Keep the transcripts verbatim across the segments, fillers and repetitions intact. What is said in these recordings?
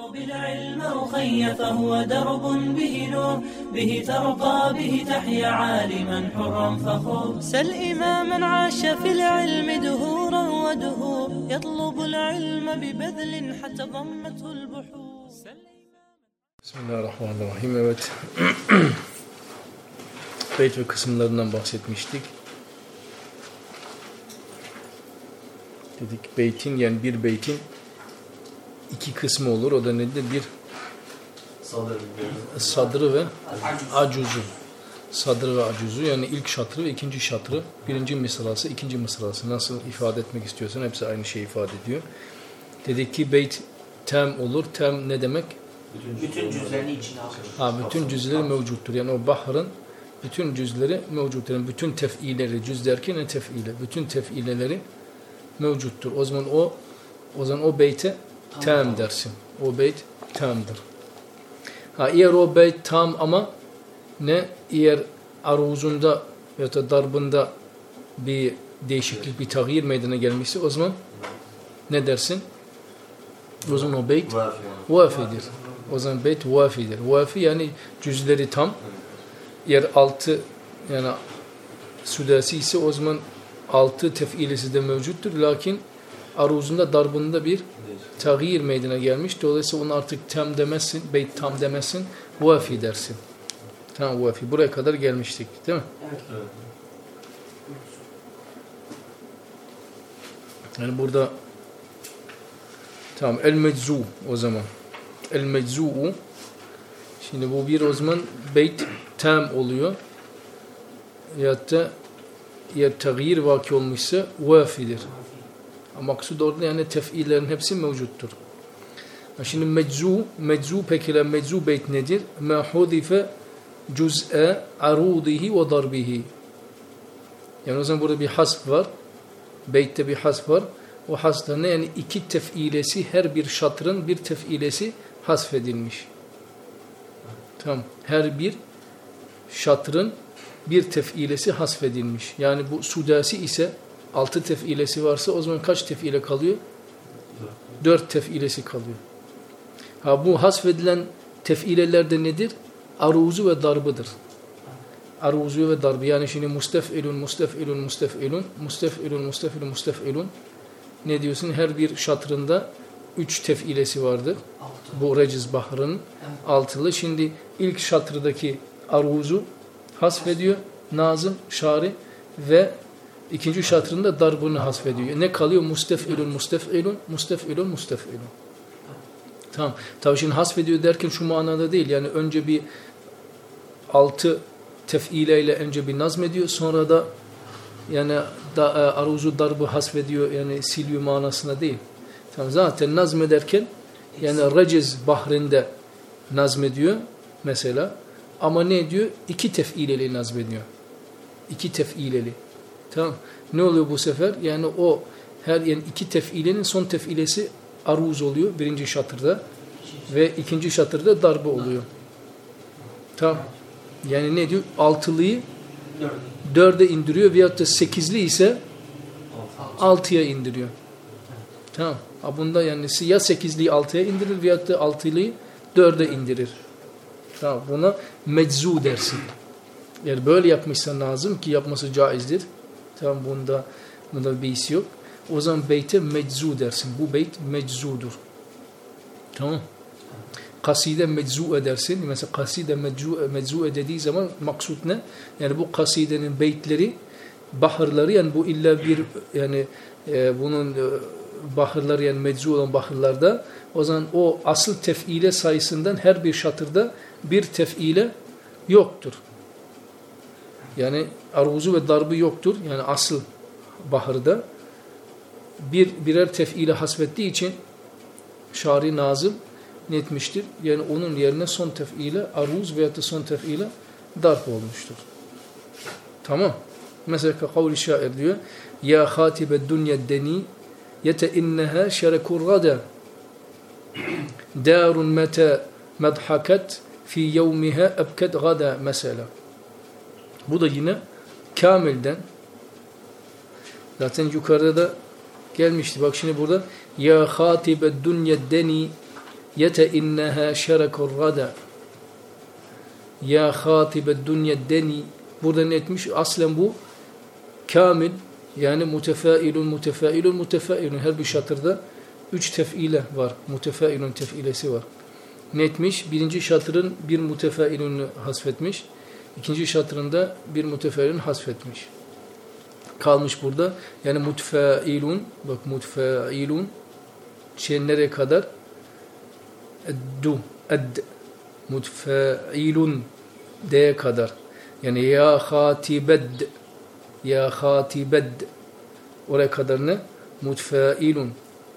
اطلب العلم أخي فهو درب به نور به ترقى به تحيا عالما حرا فخور سل إماما عاش في العلم دهورا ودهور يطلب العلم ببذل حتى ضمته البحور. Bismillahirrahmanirrahim. Evet. Beyt ve kısımlarından bahsetmiştik. Dedik beytin, yani bir beytin iki kısmı olur. O da nedir? Bir sadrı ve acuzu. Sadrı ve acuzu, yani ilk şatrı ve ikinci şatrı. Birinci mısrası, ikinci mısrası. Nasıl ifade etmek istiyorsan hepsi aynı şeyi ifade ediyor. Dedik ki beyt tem olur. Tem ne demek? Bütün cüzlerini içine alır. Ha, bütün cüzleri mevcuttur. Yani o bahrın bütün cüzleri mevcuttur. Yani bütün tef'ileri, cüz derken ne tef'ile? Bütün tef'ileleri mevcuttur. O zaman o o zaman o beyte tam dersin. O beyt tamdır. Ha, eğer o beyt tam ama ne, eğer aruzunda ya da darbında bir değişiklik, bir tağyir meydana gelmişse o zaman ne dersin? O zaman o beyt vafidir. O zaman beyt vafidir. Vafi yani cüzleri tam. Eğer altı yani südasi ise o zaman altı tef'ilesi de mevcuttur. Lakin aruzunda, darbında bir tağyir meydana gelmiş. Dolayısıyla onu artık tam demezsin, beyt tam demezsin, vafi dersin. Tamam, vafi. Buraya kadar gelmiştik, değil mi? Evet. Yani burada tamam, el meczu o zaman. El meczu'u, şimdi bu bir o zaman beyt tam oluyor. Ya da eğer tağyir vaki olmuşsa vafidir. Maksud orada yani tef'illerin hepsi mevcuttur. Şimdi meczu, meczu peki la meczu beyt nedir? Ma hudife cüz'e arudihi ve darbihi. Yani o zaman burada bir hasf var. Beytte bir hasf var. O hasfta ne? Yani iki tef'ilesi, her bir şatrın bir tef'ilesi hasfedilmiş. Tamam. Her bir şatrın bir tef'ilesi hasfedilmiş. Yani bu sudasi ise altı tef'ilesi varsa o zaman kaç tef'ile kalıyor? Dört tef'ilesi kalıyor. Ha, bu hasfedilen tef'ileler de nedir? Aruzu ve darbıdır. Aruzu ve darbı. Yani şimdi mustef'ilun, mustef'ilun, mustef'ilun, mustef'ilun, mustef'ilun, mustef'ilun. Ne diyorsun? Her bir şatrında üç tef'ilesi vardır. Bu reciz bahrının altılı. Şimdi ilk şatrıdaki aruzu hasfediyor nazım, şari ve ikinci şatrında darbını hasfediyor. Ne kalıyor? Mustef'ilun, mustef'ilun, mustef'ilun, mustef'ilun. Tamam. Tabii şimdi hasfediyor derken şu manada değil. Yani önce bir altı tef'ileyle önce bir nazmediyor. Sonra da yani da, aruzu darbı hasfediyor. Yani siliyor manasına değil. Tamam. Zaten nazmederken yani reciz bahrinde nazmediyor mesela. Ama ne diyor? İki tef'ileli nazmediyor. İki tef'ileli. Tamam. Ne oluyor bu sefer? Yani o her yani iki tef'ilenin son tef'ilesi aruz oluyor birinci şatırda ve ikinci şatırda darbe oluyor. Tamam. Yani ne diyor? Altılıyı dörde indiriyor veyahut da sekizli ise altıya indiriyor. Tamam. Bunda yani ya sekizliyi altıya indirir veyahut da altılıyı dörde indirir. Tamam. Buna meczu dersin. Yani böyle yapmışsan lazım ki yapması caizdir. Tamam, bunda bunda bir his yok. O zaman beyte meczu dersin. Bu beyt meczudur. Tamam. Kaside meczu edersin. Mesela kaside meczu, meczu dediği zaman maksud ne? Yani bu kasidenin beytleri, bahırları, yani bu illa bir yani e, bunun e, bahırları yani meczu olan bahırlarda o zaman o asıl tef'ile sayısından her bir şatırda bir tef'ile yoktur. Yani aruzu ve darbı yoktur. Yani asıl bahırda bir birer tef'ile hasbettiği için şari nazım ne etmiştir? Yani onun yerine son tef'ile aruz veyahut da son tef'ile darp olmuştur. Tamam. Mesela kavli şair diyor: Ya hatibed dunya deni yete inneha şerekur gada darun meta medhaket fi yevmiha ebked gada mesela. Bu da yine Kamil'den. Zaten yukarıda da gelmişti. Bak şimdi burada ya hatibed dunya deni, Yete inneha şerekur rada. Ya hatibed dünya deni. Burada ne etmiş? Aslen bu kamil, yani mutefailun, mutefailun, mutefailun. Her bir şatırda üç tef'ile var. Mutefailun tef'ilesi var. Ne etmiş? Birinci şatırın bir mutefailunu hasfetmiş. İkinci şatırında bir mutefailun hasfetmiş. Kalmış burada. Yani mutfailun, bak mutfailun şey nereye kadar? Eddu, ed. Mutfailun D'ye kadar. Yani ya hatibed, ya hatibed. Oraya kadar ne? Mutfailun.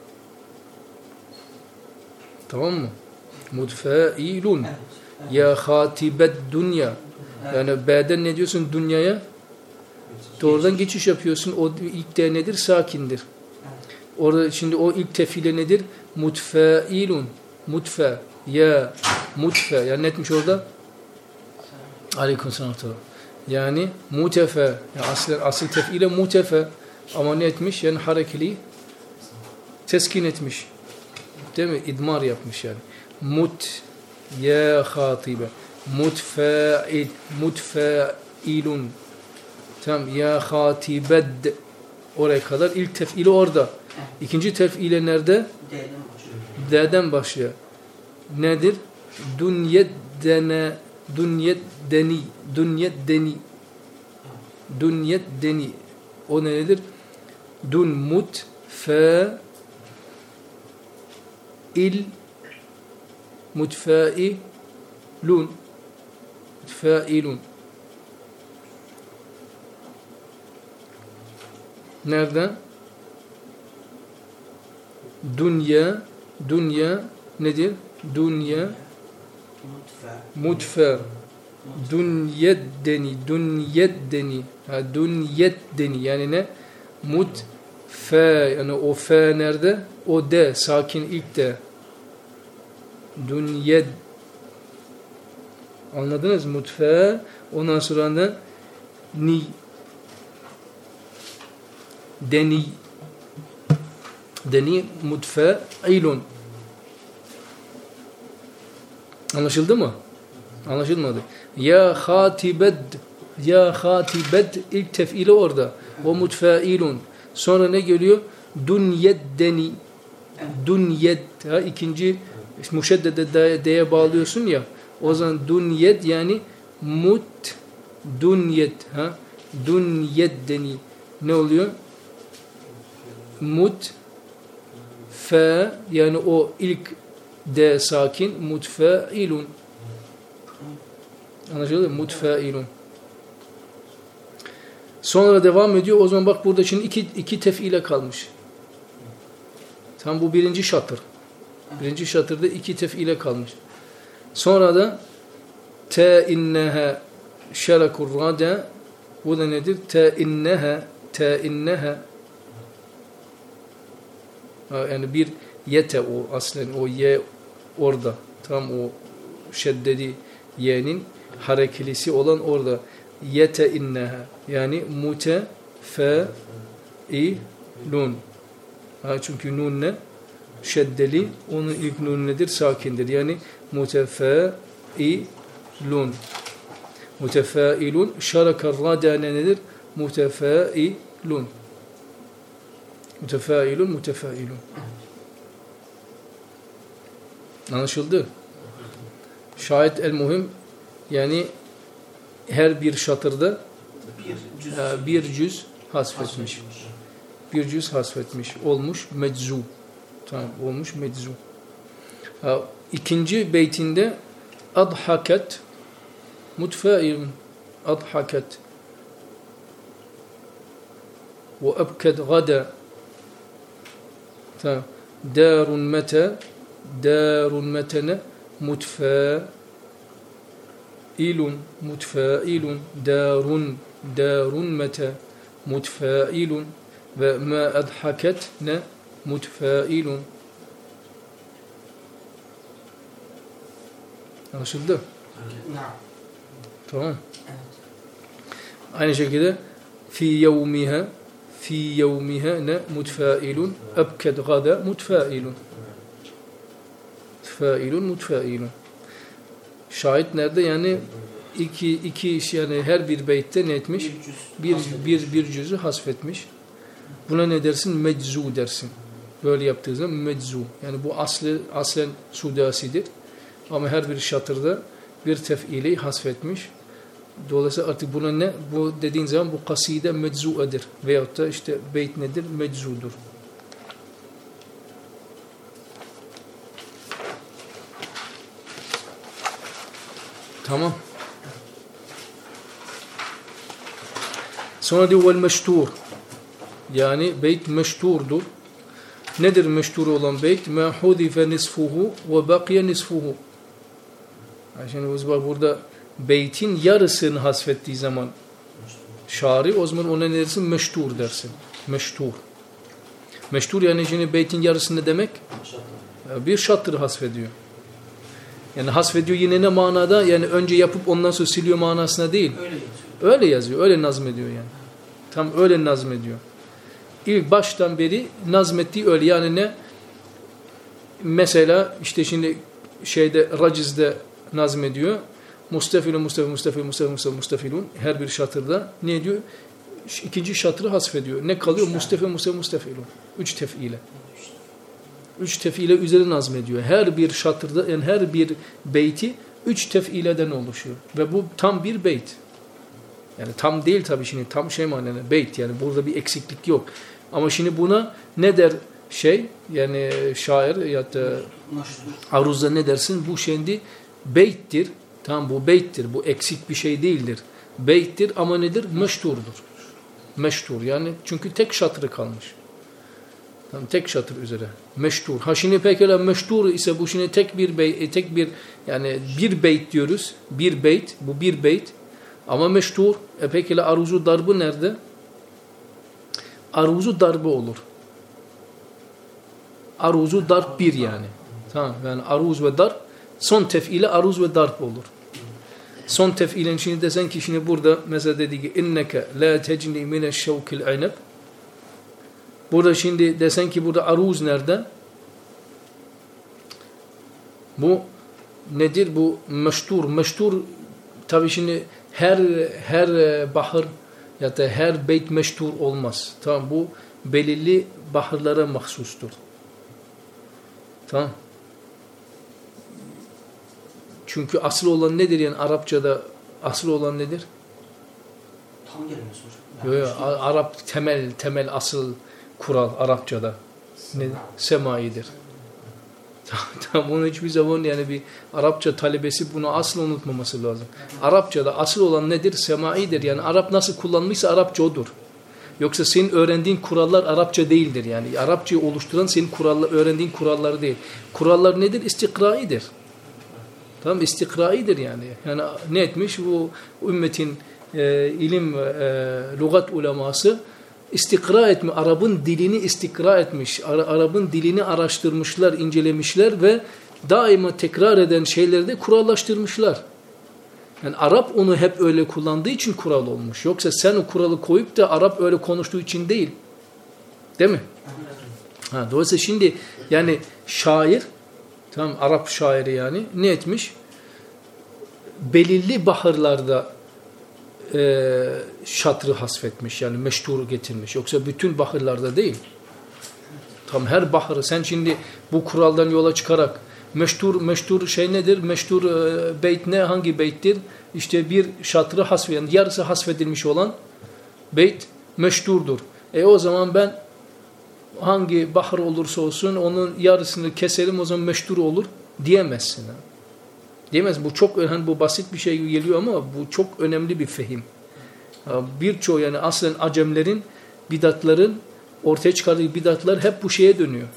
Tamam mı? Mutfailun. Ya hatibed dünya. Yani B'den ne diyorsun dünyaya? Doğrudan geçiş yapıyorsun. O ilk D nedir? Sakindir. Orada şimdi o ilk tefile nedir? Mutfailun. Mutfa. Ya mutfa. Yani ne etmiş orada? Aleykümselam. Yani mutefe. Yani asıl, asıl tefile mutefe. Ama ne etmiş? Yani harekeli teskin etmiş. Değil mi? İdmar yapmış yani. Mut ya hatibe. Mutfail. Mutfailun. Tamam. Ya hatibed. Oraya kadar. İlk tefili orada. İkinci tefile nerede? D'den başlıyor. Nedir? Dünyeddene. Dünyeddeni. Dünyeddeni. Dünyeddeni. O nedir? Dun mut fa il mutfailun. Mutfailun. Nerede? Dünya, dünya nedir? Dünya mutfa. Dünyeddeni, dünyeddeni. Ha, dünyeddeni yani ne? Mutfa. Yani o fa nerede? O de, sakin ilk de. Dünyed. Anladınız? Mutfa. Ondan sonra da ni. Deni. Deni mutfailun. Anlaşıldı mı? Anlaşılmadı. Ya hatibed. Ya hatibed ilk tef'ili orada. O mutfailun. Sonra ne geliyor? Dünyeddeni. Dünyed. Ha, ikinci muşeddede D'ye bağlıyorsun ya. O zaman dünyed yani mut dünyed. Ha? Dünyeddeni. Ne oluyor? Mut fa yani o ilk D sakin mutfailun. Anlaşıldı mı? Mutfailun. Sonra devam ediyor. O zaman bak burada şimdi iki, iki tef'ile kalmış. Tam bu birinci şatır. Birinci şatırda iki tef'ile kalmış. Sonra da te inneha şerakur rada. Bu da nedir? Te inneha te inneha. Yani bir yete o aslen o ye orada. Tam o şeddedi ye'nin harekelisi olan orada. Yete inneha. Yani mute fe i lun. Ha, çünkü nun ne? Şeddeli. Onun ilk nun nedir? Sakindir. Yani mutefailun. Mutefailun. Şarakar rada nedir? Mutefailun. Mutefailun, mutefailun. Anlaşıldı? Şayet el muhim yani her bir şatırda bir cüz hasfetmiş. Bir cüz hasfetmiş. Olmuş meczu. Tamam, olmuş meczu. İkinci beytinde adhaket mutfailun. Adhaket ve ebked gada. Tamam. Darun meta darun metene mutfailun mutfailun darun darun meta mutfailun ve ma adhaket ne mutfailun. Anlaşıldı? Tamam. Aynı şekilde fi yevmiha fi yevmiha ne mutfailun ebked gada mutfailun. mutfailun, mutfailun. Şahit nerede? Yani iki, iki iş, yani her bir beytte ne etmiş? Bir, bir, bir cüzü hasfetmiş. Buna ne dersin? Meczu dersin. Böyle yaptığı zaman meczu. Yani bu aslı, aslen sudasidir. Ama her bir şatırda bir tef'ileyi hasfetmiş. Dolayısıyla artık buna ne? Bu dediğin zaman bu kaside meczu'edir. Veyahut da işte beyt nedir? Meczudur. Tamam. Sonra diyor vel meştur. Yani beyt meşturdur. Nedir meştur olan beyt? Ma hudife nisfuhu ve bakiye nisfuhu. Şimdi biz bak burada beytin yarısını hasfettiği zaman şari, o zaman ona ne dersin? Meştur dersin. Meştur. Meştur yani şimdi beytin yarısı ne demek? Bir şatır hasfediyor. Yani hasfediyor yine ne manada? Yani önce yapıp ondan sonra siliyor manasına değil. Öyle yazıyor. Öyle yazıyor. Öyle nazmediyor yani. Tam öyle nazmediyor. İlk baştan beri nazmettiği öyle. Yani ne? Mesela işte şimdi şeyde racizde nazmediyor. Mustafilun, mustafil, mustafil, mustafil, mustafil, mustafilun. Her bir şatırda ne diyor? İkinci şatırı hasfediyor. Ne kalıyor? Mustafil, mustafil, mustafilun. Üç tef'ile. Üç tef'ile üzerine nazmediyor. Her bir şatırda, yani her bir beyti üç tef'ileden oluşuyor. Ve bu tam bir beyt. Yani tam değil tabii şimdi. Tam şey manada beyt. Yani burada bir eksiklik yok. Ama şimdi buna ne der şey? Yani şair ya da aruzda ne dersin? Bu şimdi beyttir. Tamam, bu beyttir. Bu eksik bir şey değildir. Beyttir ama nedir? Meşturdur. Meştur. Yani çünkü tek şatırı kalmış. Tamam, tek şatır üzere. Meştur. Ha şimdi pekala meştur ise bu şimdi tek bir beyt, tek bir yani bir beyt diyoruz. Bir beyt. Bu bir beyt. Ama meştur. E pekala aruzu darbı nerede? Aruzu darbı olur. Aruzu darb bir yani. Tamam, yani aruz ve darb son tef'ile aruz ve darb olur. Son tef'ilen şimdi desen ki şimdi burada mesela dedi ki inneke la tecni mineşşevkil aynab. Burada şimdi desen ki burada aruz nerede? Bu nedir? Bu meştur. Meştur tabii şimdi her her bahar ya da her beyt meştur olmaz. Tamam, bu belirli bahırlara mahsustur. Tamam. Çünkü asıl olan nedir yani Arapçada asıl olan nedir? Tam gelmez hocam. Yok, yok, Arap temel temel asıl kural Arapçada ne? Semaidir. Tamam, onun hiçbir zaman yani bir Arapça talebesi bunu asla unutmaması lazım. Arapçada asıl olan nedir? Semaidir. Yani Arap nasıl kullanmışsa Arapça odur. Yoksa senin öğrendiğin kurallar Arapça değildir. Yani Arapçayı oluşturan senin kurallar, öğrendiğin kuralları değil. Kurallar nedir? İstikraidir. Tamam, istikraidir yani. Yani ne etmiş? Bu ümmetin e, ilim, e, lügat uleması istikra etme, Arap'ın dilini istikra etmiş. Arap'ın dilini araştırmışlar, incelemişler ve daima tekrar eden şeyleri de kurallaştırmışlar. Yani Arap onu hep öyle kullandığı için kural olmuş. Yoksa sen o kuralı koyup da Arap öyle konuştuğu için değil. Değil mi? Ha, dolayısıyla şimdi yani şair, tamam, Arap şairi yani ne etmiş? Belirli bahırlarda e, şatrı hasfetmiş. Yani meşturu getirmiş. Yoksa bütün bahırlarda değil. Tam her bahırı sen şimdi bu kuraldan yola çıkarak meştur meştur şey nedir? Meştur e, beyt ne? Hangi beyttir? İşte bir şatrı hasf, yani yarısı hasfedilmiş olan beyt meşturdur. E o zaman ben hangi bahar olursa olsun onun yarısını keselim, o zaman meştur olur diyemezsin. Ha? Diyemezsin. Bu çok önemli, bu basit bir şey geliyor ama bu çok önemli bir fehim. Birçoğu yani aslen Acemlerin, bidatların ortaya çıkardığı bidatlar hep bu şeye dönüyor.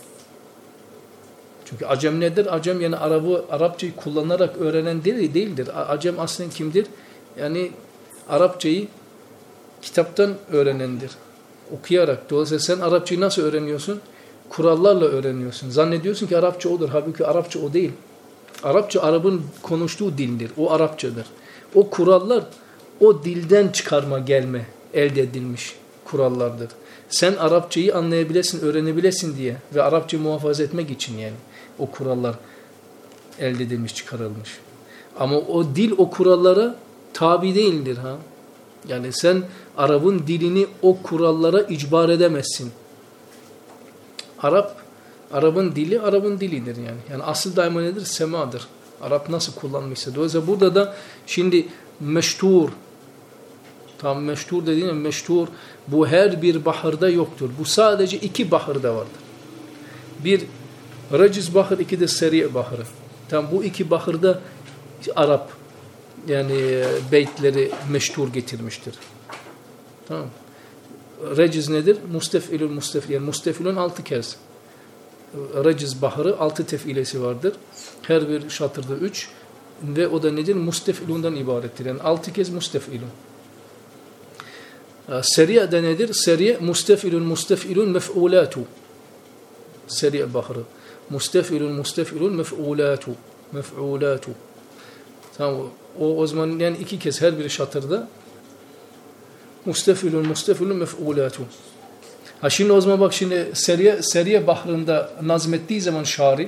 Çünkü Acem nedir? Acem yani Arabı, Arapçayı kullanarak öğrenen değil, değildir. Acem aslen kimdir? Yani Arapçayı kitaptan öğrenendir. Okuyarak. Dolayısıyla sen Arapçayı nasıl öğreniyorsun? Kurallarla öğreniyorsun. Zannediyorsun ki Arapça odur. Halbuki Arapça o değil. Arapça Arap'ın konuştuğu dildir. O Arapçadır. O kurallar o dilden çıkarma gelme elde edilmiş kurallardır. Sen Arapçayı anlayabilesin, öğrenebilesin diye ve Arapçayı muhafaza etmek için yani o kurallar elde edilmiş, çıkarılmış. Ama o dil o kurallara tabi değildir ha. Yani sen Arap'ın dilini o kurallara icbar edemezsin. Arap, Arap'ın dili Arap'ın dilidir yani. Yani asıl daima nedir? Semadır. Arap nasıl kullanmışsa. Dolayısıyla burada da şimdi meştur, tam meştur dediğim meştur, bu her bir bahırda yoktur. Bu sadece iki bahırda vardır. Bir Raciz bahır, iki de Seri bahırı. Tam bu iki bahırda Arap yani beytleri meştur getirmiştir. Tamam. Raciz nedir? Mustefilun mustefil. Yani mustefilun altı kez. Raciz bahırı altı tefilesi vardır. Her bir şatırda üç ve o da nedir? Mustefilundan ibarettir. Yani altı kez mustefilun. Seriye de nedir? Seriye mustefilun mustefilun mef'ulatu. Seriye bahırı. Mustefilun mustefilun mef'ulatu. Mef'ulatu. Tamam. O, o zaman yani iki kez her bir şatırda mustefilun mustefilun mef'ulatu. Ha şimdi o zaman bak şimdi Seriye, Seriye bahrında nazmettiği zaman şari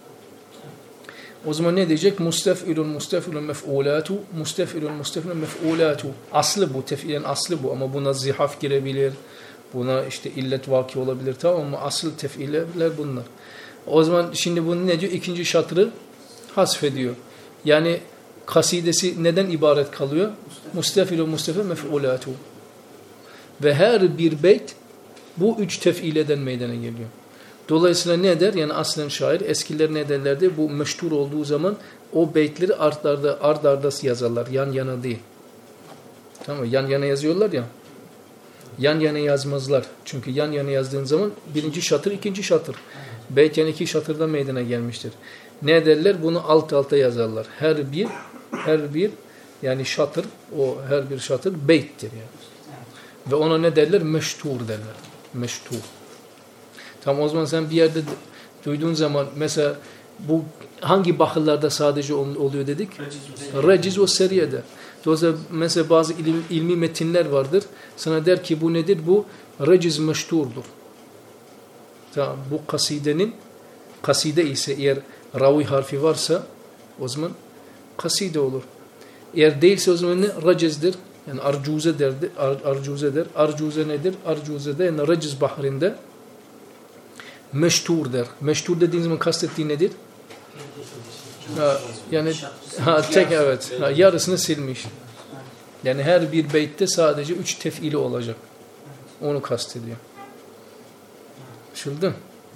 o zaman ne diyecek? Mustefilun mustefilun mef'ulatu mustefilun mustefilun mef'ulatu. Aslı bu, tefilen aslı bu ama buna zihaf girebilir. Buna işte illet vaki olabilir tamam ama asıl tefileler bunlar. O zaman şimdi bunu ne diyor? İkinci şatrı hasfediyor. Yani kasidesi neden ibaret kalıyor? Mustefilun mustefilun mef'ulatu. Ve her bir beyt bu üç tefileden meydana geliyor. Dolayısıyla ne der? Yani aslen şair eskiler ne derlerdi? Bu meşhur olduğu zaman o beytleri art arda, art arda yazarlar. Yan yana değil. Tamam mı? Yan yana yazıyorlar ya. Yan yana yazmazlar. Çünkü yan yana yazdığın zaman birinci şatır, ikinci şatır. Beyt yani iki şatırda meydana gelmiştir. Ne derler? Bunu alt alta yazarlar. Her bir, her bir yani şatır, o her bir şatır beyttir yani. Ve ona ne derler? Meşhur derler. Meşhur. Tam o zaman sen bir yerde duyduğun zaman mesela bu hangi bahırlarda sadece oluyor dedik? Raciz o seriyede. Dolayısıyla mesela bazı ilim, ilmi metinler vardır. Sana der ki bu nedir? Bu raciz meşhurdur. Tamam, bu kasidenin kaside ise eğer ravi harfi varsa o zaman kaside olur. Eğer değilse o zaman ne? Racizdir. Yani arcuze derdi, ar, arcuze der. Arcuze nedir? Arcuze de yani raciz bahrinde meşhur der. Meşhur dediğiniz zaman kastettiği nedir? Ha, yani ha, tek evet. Ha, yarısını silmiş. Yani her bir beytte sadece üç tefili olacak. Onu kastediyor. Anlaşıldı?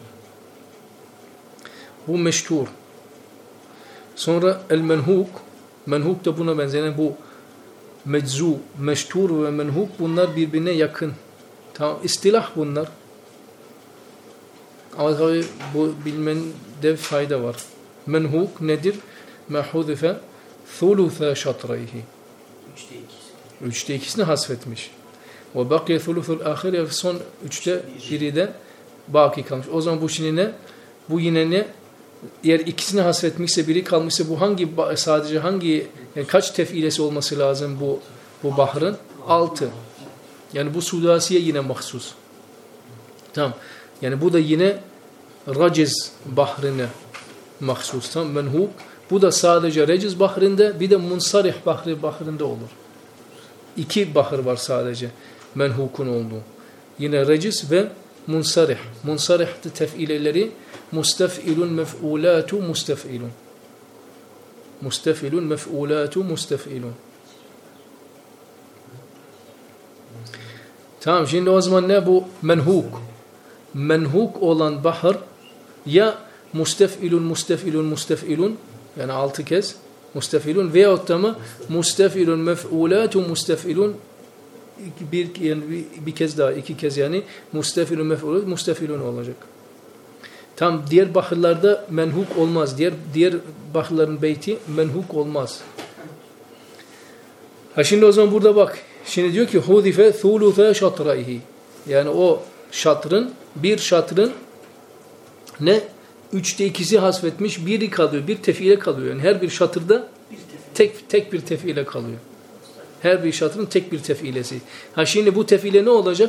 Bu meşhur. Sonra el-menhuk. Menhuk da buna benzeyen bu meczu, meşhur ve menhuk bunlar birbirine yakın. Tamam, istilah bunlar. Ama tabi bu bilmende fayda var. Menhuk nedir? Mehudife thulutha şatrayhi. Üçte ikisi. Üçte ikisini hasfetmiş. Ve bakiye thuluthul ahir son üçte biri de baki kalmış. O zaman bu şimdi ne? Bu yine ne? Eğer ikisini hasfetmişse biri kalmışsa bu hangi sadece hangi yani kaç tefilesi olması lazım bu bu bahrın? Altı. Yani bu Sudasiye yine mahsus. Tamam. Yani bu da yine Raciz bahrine mahsus. Tamam. Menhuk. Bu da sadece Raciz bahrinde bir de Munsarih bahri bahrinde olur. İki bahır var sadece. Menhukun olduğu. Yine Raciz ve Munsarih. Munsarih tefileleri mustefilun mef'ulatu mustefilun. Mustefilun mef'ulatu mustefilun. Tamam şimdi o zaman ne bu? Menhuk. Menhuk olan bahar ya mustefilun mustefilun mustefilun yani altı kez mustefilun veyahut da mı mustefilun mef'ulatu mustefilun bir, yani bir, bir kez daha iki kez yani mustefilun mef'ulatu mustefilun olacak. Tam diğer bahırlarda menhuk olmaz. Diğer diğer bahırların beyti menhuk olmaz. Ha şimdi o zaman burada bak. Şimdi diyor ki hudife thulutha şatraihi. Yani o şatrın bir şatrın ne? Üçte ikisi hasfetmiş. Biri kalıyor. Bir tefile kalıyor. Yani her bir şatırda tek tek bir tefile kalıyor. Her bir şatrın tek bir tefilesi. Ha şimdi bu tefile ne olacak?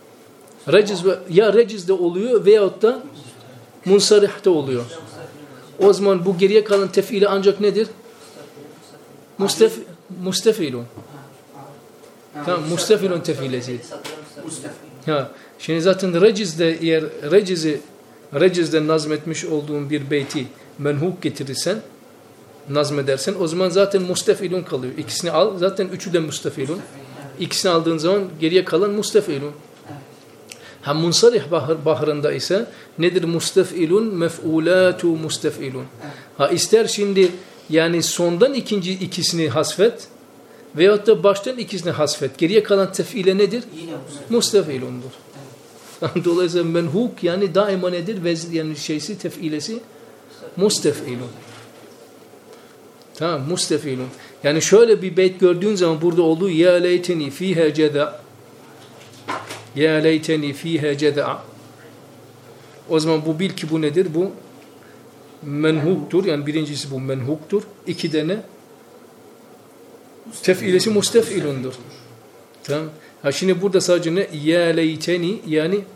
Raciz ya Raciz'de oluyor veyahut da Munsarih'te oluyor. O zaman bu geriye kalan tef'ile ancak nedir? Mustef, mustefilun. Tamam, mustefilun tef'ilesi. Ha, şimdi zaten recizde eğer recizi recizde nazmetmiş olduğun bir beyti menhuk getirirsen, nazmedersen o zaman zaten mustefilun kalıyor. İkisini al, zaten üçü de mustefilun. İkisini aldığın zaman geriye kalan mustefilun. Ha, munsarih bahar, baharında ise nedir? Mustefilun, mef'ulatu mustefilun. Ha, ister şimdi yani sondan ikinci ikisini hasfet veyahut da baştan ikisini hasfet. Geriye kalan tef'ile nedir? Mustefilundur. Evet. Dolayısıyla menhuk yani daima nedir? Vez, yani şeysi, tef'ilesi mustefilun. Tamam, mustefilun. Yani şöyle bir beyt gördüğün zaman burada olduğu ya leyteni fiha ceda, ya leyteni fiha ceda. O zaman bu bil ki bu nedir? Bu menhuktur. Yani birincisi bu menhuktur. İki de ne? Tef'ilesi mustefilundur. Tamam. Ha, şimdi burada sadece ne? Ya leyteni yani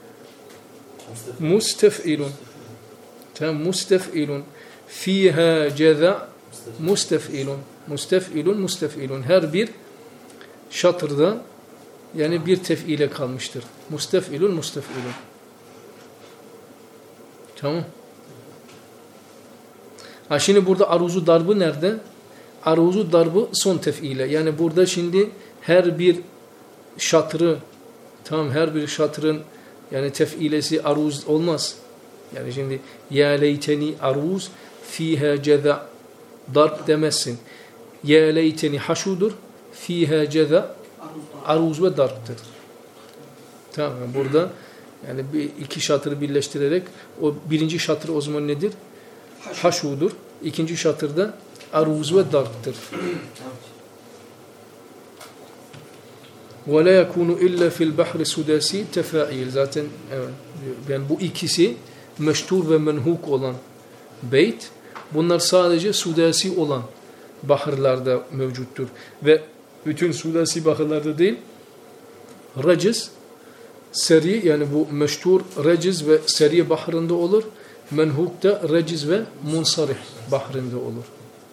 mustefilun. Tamam, mustefilun. Fiha ceza mustefilun. Mustefilun, mustefilun. Her bir şatırda yani bir tef'ile kalmıştır. Mustefilun, mustefilun. Tamam. Ha, şimdi burada aruzu darbı nerede? Aruzu darbı son tef'ile. Yani burada şimdi her bir şatrı, tamam, her bir şatrın yani tef'ilesi aruz olmaz. Yani şimdi ya leyteni aruz fiha ceza darb demezsin. Ya leyteni haşudur fiha ceza aruz ve darb'tır. Tamam, burada yani bir iki şatrı birleştirerek o birinci şatır o zaman nedir? Haşudur. İkinci şatırda aruz ve darb'tır. وَلَا يَكُونُ إِلَّا فِي الْبَحْرِ سُدَاسِي تَفَائِل. Zaten evet, yani bu ikisi meştur ve menhuk olan beyt. Bunlar sadece sudasi olan bahırlarda mevcuttur. Ve bütün sudasi bahırlarda değil, raciz, seri yani bu meştur raciz ve seri bahırında olur. Menhuk da raciz ve munsarih bahırında olur.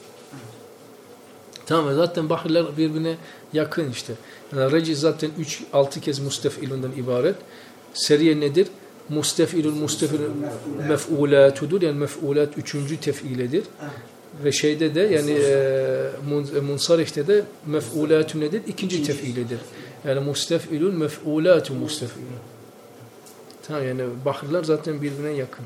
Tamam, zaten bahirler birbirine yakın işte. Yani raciz zaten üç altı kez mustefilundan ibaret. Seriye nedir? Mustefilun, mustefilun mef'ulatudur. Yani mef'ulat üçüncü tef'iledir. Ve şeyde de yani e, munsarihte de mef'ulatu nedir? İkinci tef'iledir. Yani mustefilun, mef'ulatu mustefilun. Tamam, yani bahirler zaten birbirine yakın.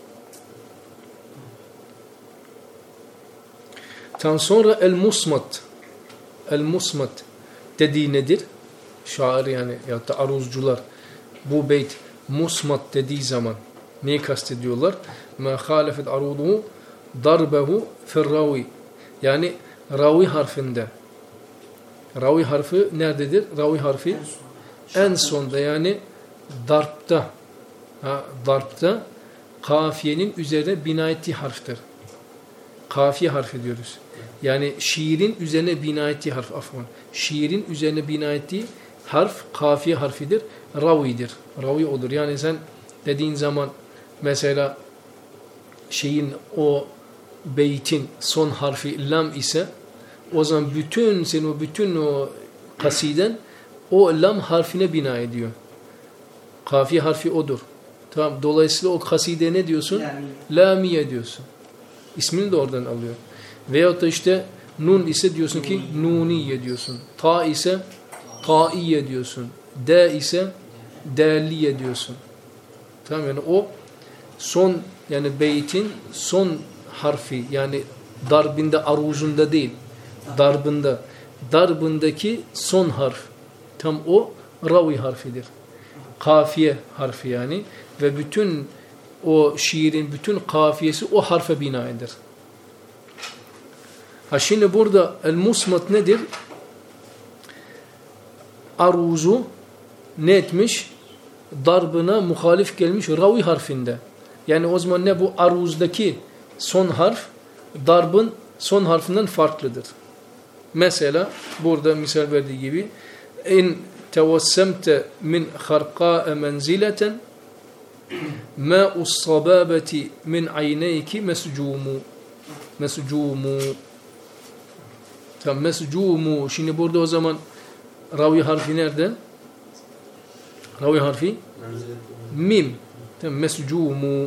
Tam sonra el-musmat. El-musmat dediği nedir? Şair yani ya da aruzcular bu beyt musmat dediği zaman neyi kastediyorlar? مَا خَالَفَتْ عَرُوضُهُ darbehu ferravi. Yani ravi harfinde. Ravi harfi nerededir? Ravi harfi en sonda yani darpta. Ha, darpta kafiyenin üzerine bina ettiği harftir. Kafiye harfi diyoruz. Yani şiirin üzerine bina ettiği harf afwan. Şiirin üzerine bina ettiği harf kafiye harfidir. Ravidir. Ravi olur. Yani sen dediğin zaman mesela şeyin o beytin son harfi lam ise o zaman bütün sen o bütün o kasiden o lam harfine bina ediyor. Kafiye harfi odur. Tamam. Dolayısıyla o kaside ne diyorsun? Lamiye diyorsun. İsmini de oradan alıyor. Veyahut da işte nun ise diyorsun ki nuniye diyorsun. Ta ise taiye diyorsun. D ise deliye diyorsun. Tamam, yani o son yani beytin son harfi yani darbinde aruzunda değil. Darbında. Darbındaki son harf. Tam o ravi harfidir. Kafiye harfi yani. Ve bütün o şiirin bütün kafiyesi o harfe bina eder. Ha şimdi burada el-musmat nedir? Aruzu ne etmiş? Darbına muhalif gelmiş ravi harfinde. Yani o zaman ne bu aruzdaki son harf darbın son harfinden farklıdır. Mesela burada misal verdiği gibi in tevassemte min harqa'a menzileten Ma'us sababeti min ayneyki mescumu. Mescumu. Tamam, mescumu. Şimdi burada o zaman ravi harfi nerede? Ravi harfi mim. Tamam, mescumu.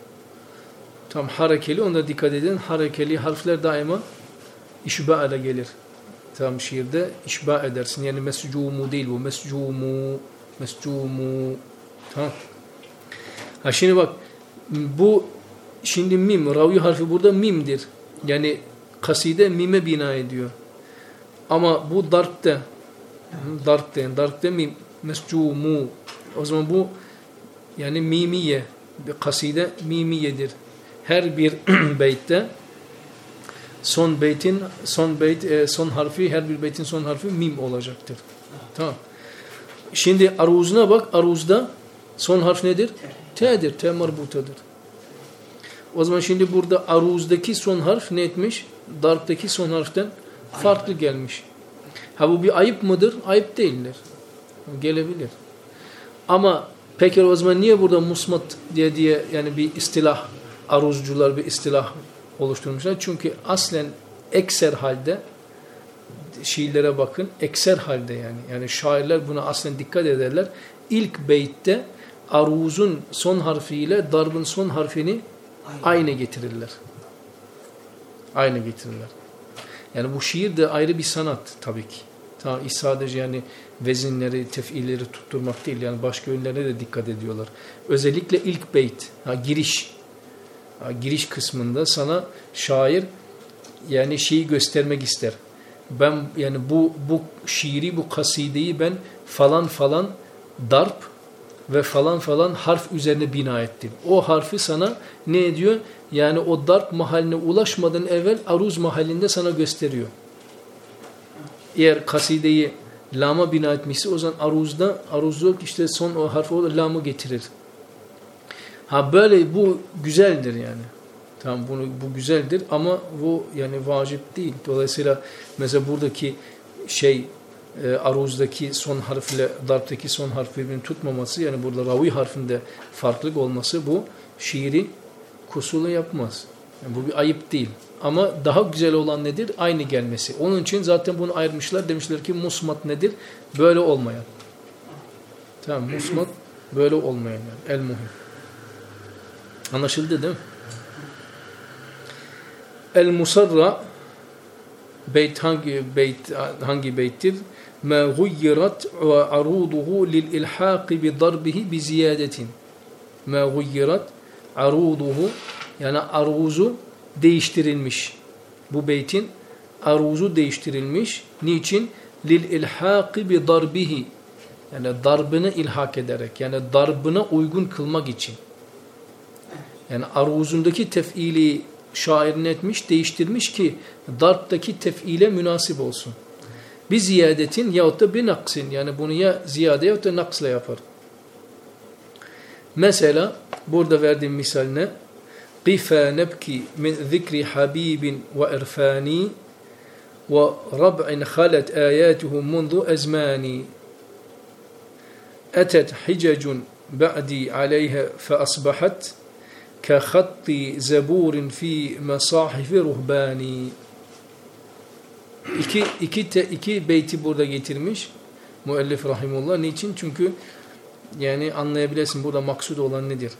Tam harekeli, onda dikkat edin. Harekeli harfler daima işba ile gelir. Tam şiirde işba edersin. Yani mescumu değil bu. Mescumu. Mescumu. Tamam. Ha şimdi bak, bu şimdi mim, ravi harfi burada mimdir. Yani kaside mime bina ediyor. Ama bu darpte, darpte, darpte mim, mescumu. O zaman bu yani mimiye, bir kaside mimiyedir. Her bir beytte son beytin son beyt son harfi, her bir beytin son harfi mim olacaktır. Tamam. Şimdi aruzuna bak, aruzda son harf nedir? T'dir, T marbutadır. O zaman şimdi burada aruzdaki son harf ne etmiş? Darptaki son harften farklı gelmiş. Ha bu bir ayıp mıdır? Ayıp değildir. Gelebilir. Ama peki o zaman niye burada musmat diye diye yani bir istilah, aruzcular bir istilah oluşturmuşlar? Çünkü aslen ekser halde, şiirlere bakın, ekser halde yani. Yani şairler buna aslen dikkat ederler. İlk beytte aruzun son harfiyle darbın son harfini aynı getirirler. Aynı getirirler. Yani bu şiir de ayrı bir sanat tabii ki. Ta sadece yani vezinleri, tefilleri tutturmak değil. Yani başka yönlerine de dikkat ediyorlar. Özellikle ilk beyt, ha, giriş. Ha, giriş kısmında sana şair yani şeyi göstermek ister. Ben yani bu bu şiiri, bu kasideyi ben falan falan darp ve falan falan harf üzerine bina ettim. O harfi sana ne ediyor? Yani o darp mahalline ulaşmadan evvel aruz mahallinde sana gösteriyor. Eğer kasideyi lama bina etmişse o zaman aruzda, aruzluk işte son o harfi o lamı getirir. Ha böyle bu güzeldir yani. Tamam, bunu bu güzeldir ama bu yani vacip değil. Dolayısıyla mesela buradaki şey e, aruzdaki son harfle darptaki son harf birbirini tutmaması, yani burada ravi harfinde farklılık olması bu şiiri kusulu yapmaz. Yani bu bir ayıp değil. Ama daha güzel olan nedir? Aynı gelmesi. Onun için zaten bunu ayırmışlar. Demişler ki musmat nedir? Böyle olmayan. Tamam, musmat böyle olmayan yani. El muhim. Anlaşıldı değil mi? El musarra beyt hangi beyt hangi beyttir? Ma guyyirat ve aruduhu lil ilhaqi bi darbihi bi ziyadetin. Ma guyyirat aruduhu yani aruzu değiştirilmiş. Bu beytin aruzu değiştirilmiş. Niçin? Lil ilhaqi bi darbihi. Yani darbını ilhak ederek, yani darbına uygun kılmak için. Yani aruzundaki tef'ili şair ne etmiş? Değiştirmiş ki darptaki tef'ile münasip olsun. Bir ziyadetin yahut da bir naksin. Yani bunu ya ziyade yahut da naksla yapar. Mesela burada verdiğim misal ne? قِفَا نَبْكِ مِنْ ذِكْرِ حَب۪يبٍ وَاِرْفَان۪ي وَرَبْعٍ خَلَتْ آيَاتُهُ مُنْذُ اَزْمَان۪ي اَتَتْ حِجَجٌ بَعْدِي عَلَيْهَا فَأَصْبَحَتْ كَخَطِّ زَبُورٍ ف۪ي مَصَاحِفِ رُهْبَان۪ي. İki, iki, te, iki beyti burada getirmiş müellif rahimullah. Niçin? Çünkü yani anlayabilirsin burada maksud olan nedir?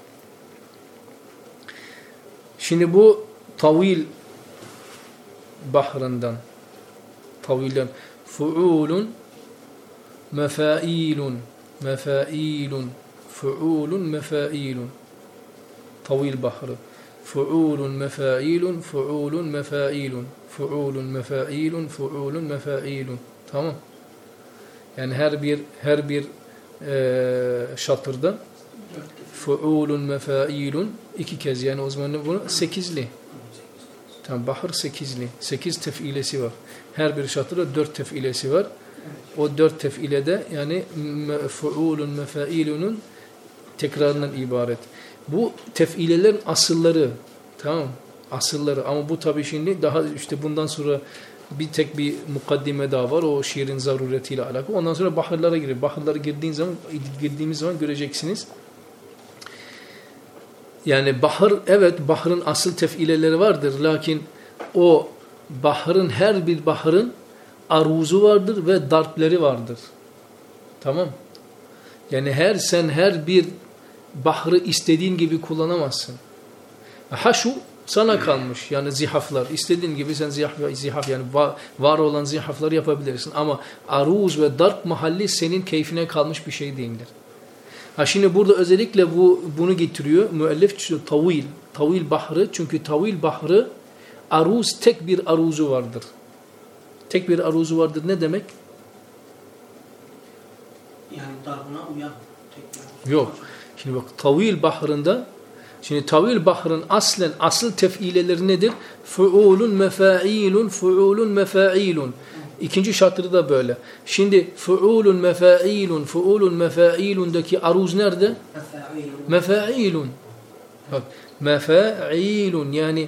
Şimdi bu tavil bahrından, tavilden, fuulun, mefailun, mefailun, fuulun, mefailun, tavil bahrı, fuulun, mefailun, fuulun, mefailun, fuulun, mefailun, fuulun, mefailun. Tamam. Yani her bir her bir e, şatırda fuulun, mefailun iki kez, yani o zaman bunu sekizli. Tamam, bahar sekizli. Sekiz tefilesi var. Her bir şatırda dört tefilesi var. O dört tefilede yani fuulun, mefailunun tekrarından ibaret. Bu tefilelerin asılları, tamam, asılları, ama bu tabii şimdi daha işte bundan sonra bir tek bir mukaddime daha var, o şiirin zaruretiyle alakalı. Ondan sonra bahırlara girir. Bahırlara girdiğin zaman, girdiğimiz zaman göreceksiniz. Yani bahar, evet bahrın asıl tefileleri vardır. Lakin o bahrın, her bir bahrın aruzu vardır ve darpleri vardır. Tamam. Yani her sen her bir bahrı istediğin gibi kullanamazsın. Ha şu sana kalmış. Yani zihaflar. İstediğin gibi sen zihaf, zihaf yani var, var olan zihafları yapabilirsin. Ama aruz ve darp mahalli senin keyfine kalmış bir şey değildir. Ha şimdi burada özellikle bu bunu getiriyor. Müellif tavil. Tavil bahrı. Çünkü tavil bahrı aruz tek bir aruzu vardır. Tek bir aruzu vardır. Ne demek? Yani darbına uyan. Tek bir Yok. Şimdi bak tavil bahrında şimdi tavil bahrın aslen asıl tefileleri nedir? Fuulun mefailun fuulun mefailun. İkinci şartları da böyle. Şimdi fuulun mefailun fuulun mefailundaki aruz nerede? Mefailun. Bak mefailun yani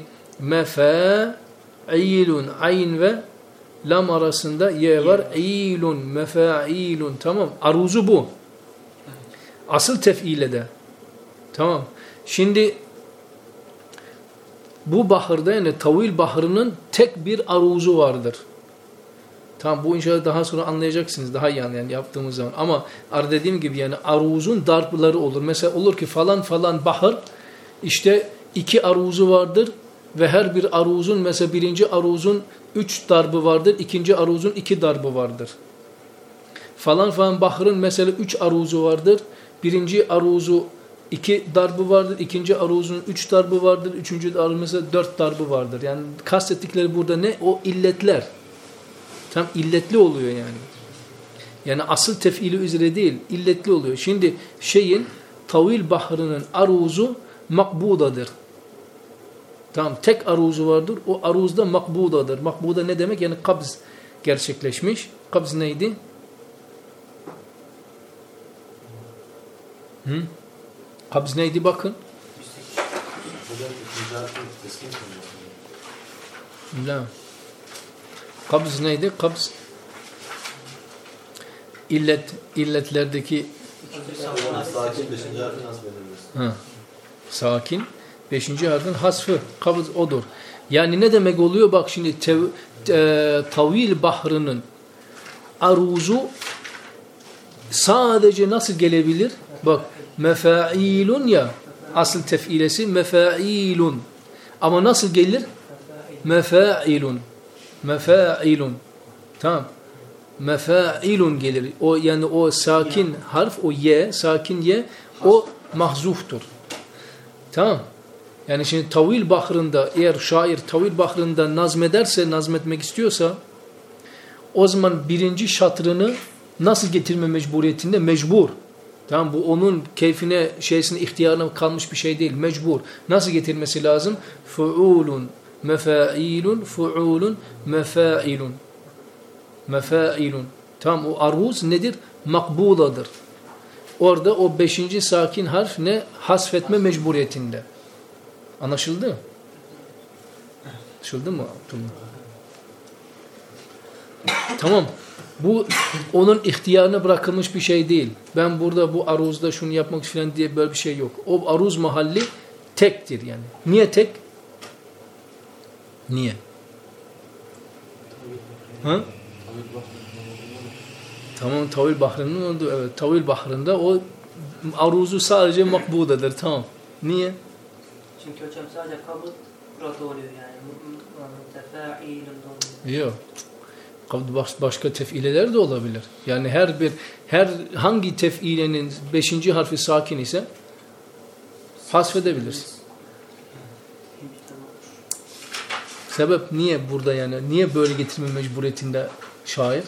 mefailun ayn ve lam arasında ye var. İlun mefailun. Tamam. Aruzu bu. Asıl tef'ilede. Tamam. Şimdi bu bahırda yani tavil bahrının tek bir aruzu vardır. Tamam bu inşallah daha sonra anlayacaksınız. Daha iyi yani yaptığımız zaman. Ama ar dediğim gibi yani aruzun darpları olur. Mesela olur ki falan falan bahır işte iki aruzu vardır ve her bir aruzun mesela birinci aruzun üç darbı vardır. İkinci aruzun iki darbı vardır. Falan falan bahrın mesela üç aruzu vardır. Birinci aruzu iki darbı vardır. İkinci aruzun üç darbı vardır. Üçüncü aruzun mesela dört darbı vardır. Yani kastettikleri burada ne? O illetler. Tam illetli oluyor yani. Yani asıl tef'ili üzere değil. İlletli oluyor. Şimdi şeyin tavil bahrının aruzu makbudadır. Tamam tek aruzu vardır. O aruzda makbudadır. Makbuda ne demek? Yani kabz gerçekleşmiş. Kabz neydi? Hı? Kabz neydi bakın. La. Kabz neydi? Kabz illet illetlerdeki sakin beşinci harfin hasbedilmesi. Ha. Sakin beşinci harfin hasfı. Kabz odur. Yani ne demek oluyor? Bak şimdi tev, e, tavil bahrının aruzu sadece nasıl gelebilir? Bak mefailun ya asıl tef'ilesi mefailun. Ama nasıl gelir? Mefailun. Mefailun. Tamam. Mefailun gelir. O yani o sakin harf o ye, sakin ye o mahzuftur. Tamam. Yani şimdi tavil bahrında eğer şair tavil bahrında nazmederse, nazmetmek istiyorsa o zaman birinci şatrını nasıl getirme mecburiyetinde? Mecbur. Tamam bu onun keyfine, şeysine, ihtiyarına kalmış bir şey değil. Mecbur. Nasıl getirmesi lazım? Fuulun mefailun fuulun mefailun. Mefailun. Tamam o aruz nedir? Makbuladır. Orada o beşinci sakin harf ne? Hasfetme mecburiyetinde. Anlaşıldı mı? Anlaşıldı mı? Tamam. Bu onun ihtiyarına bırakılmış bir şey değil. Ben burada bu aruzda şunu yapmak falan diye böyle bir şey yok. O aruz mahalli tektir yani. Niye tek? Niye? Ha? Tamam tavil bahrının oldu. Evet tavil bahrında o aruzu sadece makbudadır. Tamam. Niye? Çünkü hocam sadece kabul burada oluyor yani. Tefailun oluyor. Yok. Başka tefileler de olabilir. Yani her bir her hangi tefilenin beşinci harfi sakin ise hasfedebilirsin. Sebep niye burada yani? Niye böyle getirme mecburiyetinde şair?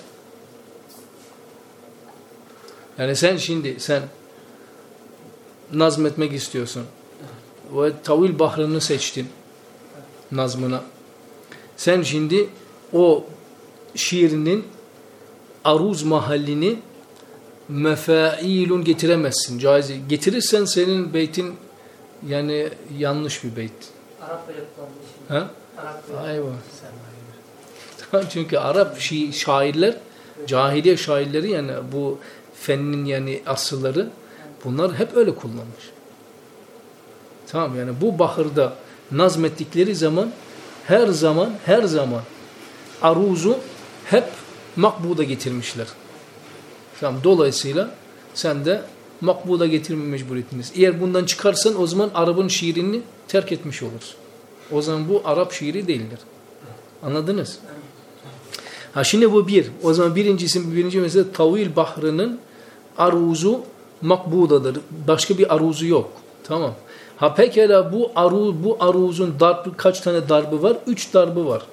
Yani sen şimdi sen nazmetmek istiyorsun. Ve tavil bahrını seçtin nazmına. Sen şimdi o şiirinin aruz mahallini mefailun getiremezsin. Caiz. Getirirsen senin beytin yani yanlış bir beyt. Arap böyle kullanmış. Ha? Arap Ayva. Çünkü Arap şi şairler, cahiliye şairleri yani bu fennin yani asılları bunlar hep öyle kullanmış. Tamam, yani bu bahırda nazmettikleri zaman her zaman her zaman aruzu hep makbuda getirmişler. Tamam, dolayısıyla sen de makbuda getirme mecburiyetiniz. Eğer bundan çıkarsan o zaman Arap'ın şiirini terk etmiş olursun. O zaman bu Arap şiiri değildir. Anladınız? Ha şimdi bu bir. O zaman birincisi, birinci mesele tavil bahrının aruzu makbudadır. Başka bir aruzu yok. Tamam. Ha pekala bu aru bu aruzun darbı kaç tane darbı var? Üç darbı var.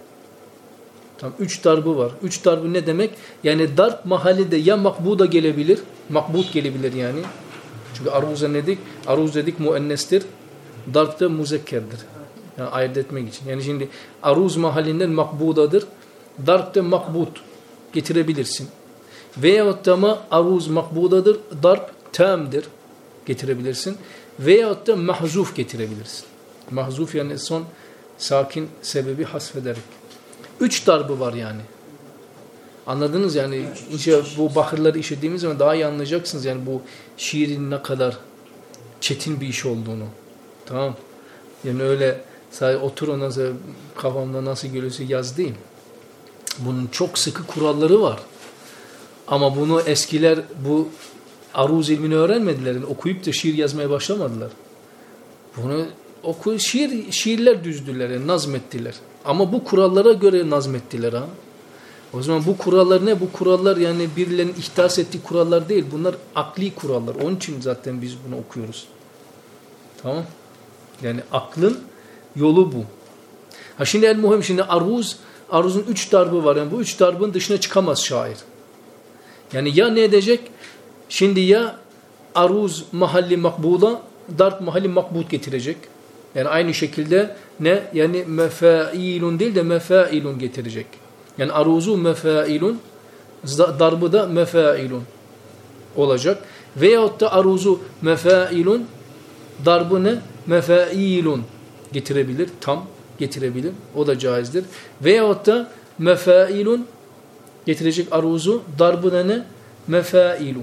Tamam, üç darbı var. Üç darbı ne demek? Yani darp mahallinde ya makbuda gelebilir, makbut gelebilir yani. Çünkü aruza ne dedik? Aruz dedik muennestir. Darp da muzekkerdir. Yani ayırt etmek için. Yani şimdi aruz mahallinden makbudadır. Darp da makbut getirebilirsin. Veyahut da ama aruz makbudadır. Darp tamdir getirebilirsin. Veyahut da mahzuf getirebilirsin. Mahzuf yani son sakin sebebi hasfederek. Üç darbı var yani. Anladınız yani. İşte bu bahırları işlediğimiz zaman daha iyi anlayacaksınız yani bu şiirin ne kadar çetin bir iş olduğunu. Tamam. Yani öyle sadece otur ondan sonra kafamda nasıl geliyorsa yaz değil. Bunun çok sıkı kuralları var. Ama bunu eskiler bu aruz ilmini öğrenmediler. Yani okuyup da şiir yazmaya başlamadılar. Bunu oku şiir şiirler düzdüler, yani nazmettiler. Ama bu kurallara göre nazmettiler ha. O zaman bu kurallar ne? Bu kurallar yani birilerinin ihdas ettiği kurallar değil. Bunlar akli kurallar. Onun için zaten biz bunu okuyoruz. Tamam? Yani aklın yolu bu. Ha şimdi el muhim şimdi aruz, aruzun üç darbı var. Yani bu üç darbın dışına çıkamaz şair. Yani ya ne edecek? Şimdi ya aruz mahalli makbuda, darp mahalli makbut getirecek. Yani aynı şekilde ne? Yani mefailun değil de mefailun getirecek. Yani aruzu mefailun, darbı da mefailun olacak. Veyahut da aruzu mefailun, darbı ne? Mefailun getirebilir, tam getirebilir. O da caizdir. Veyahut da mefailun getirecek aruzu, darbı da ne? Mefailun.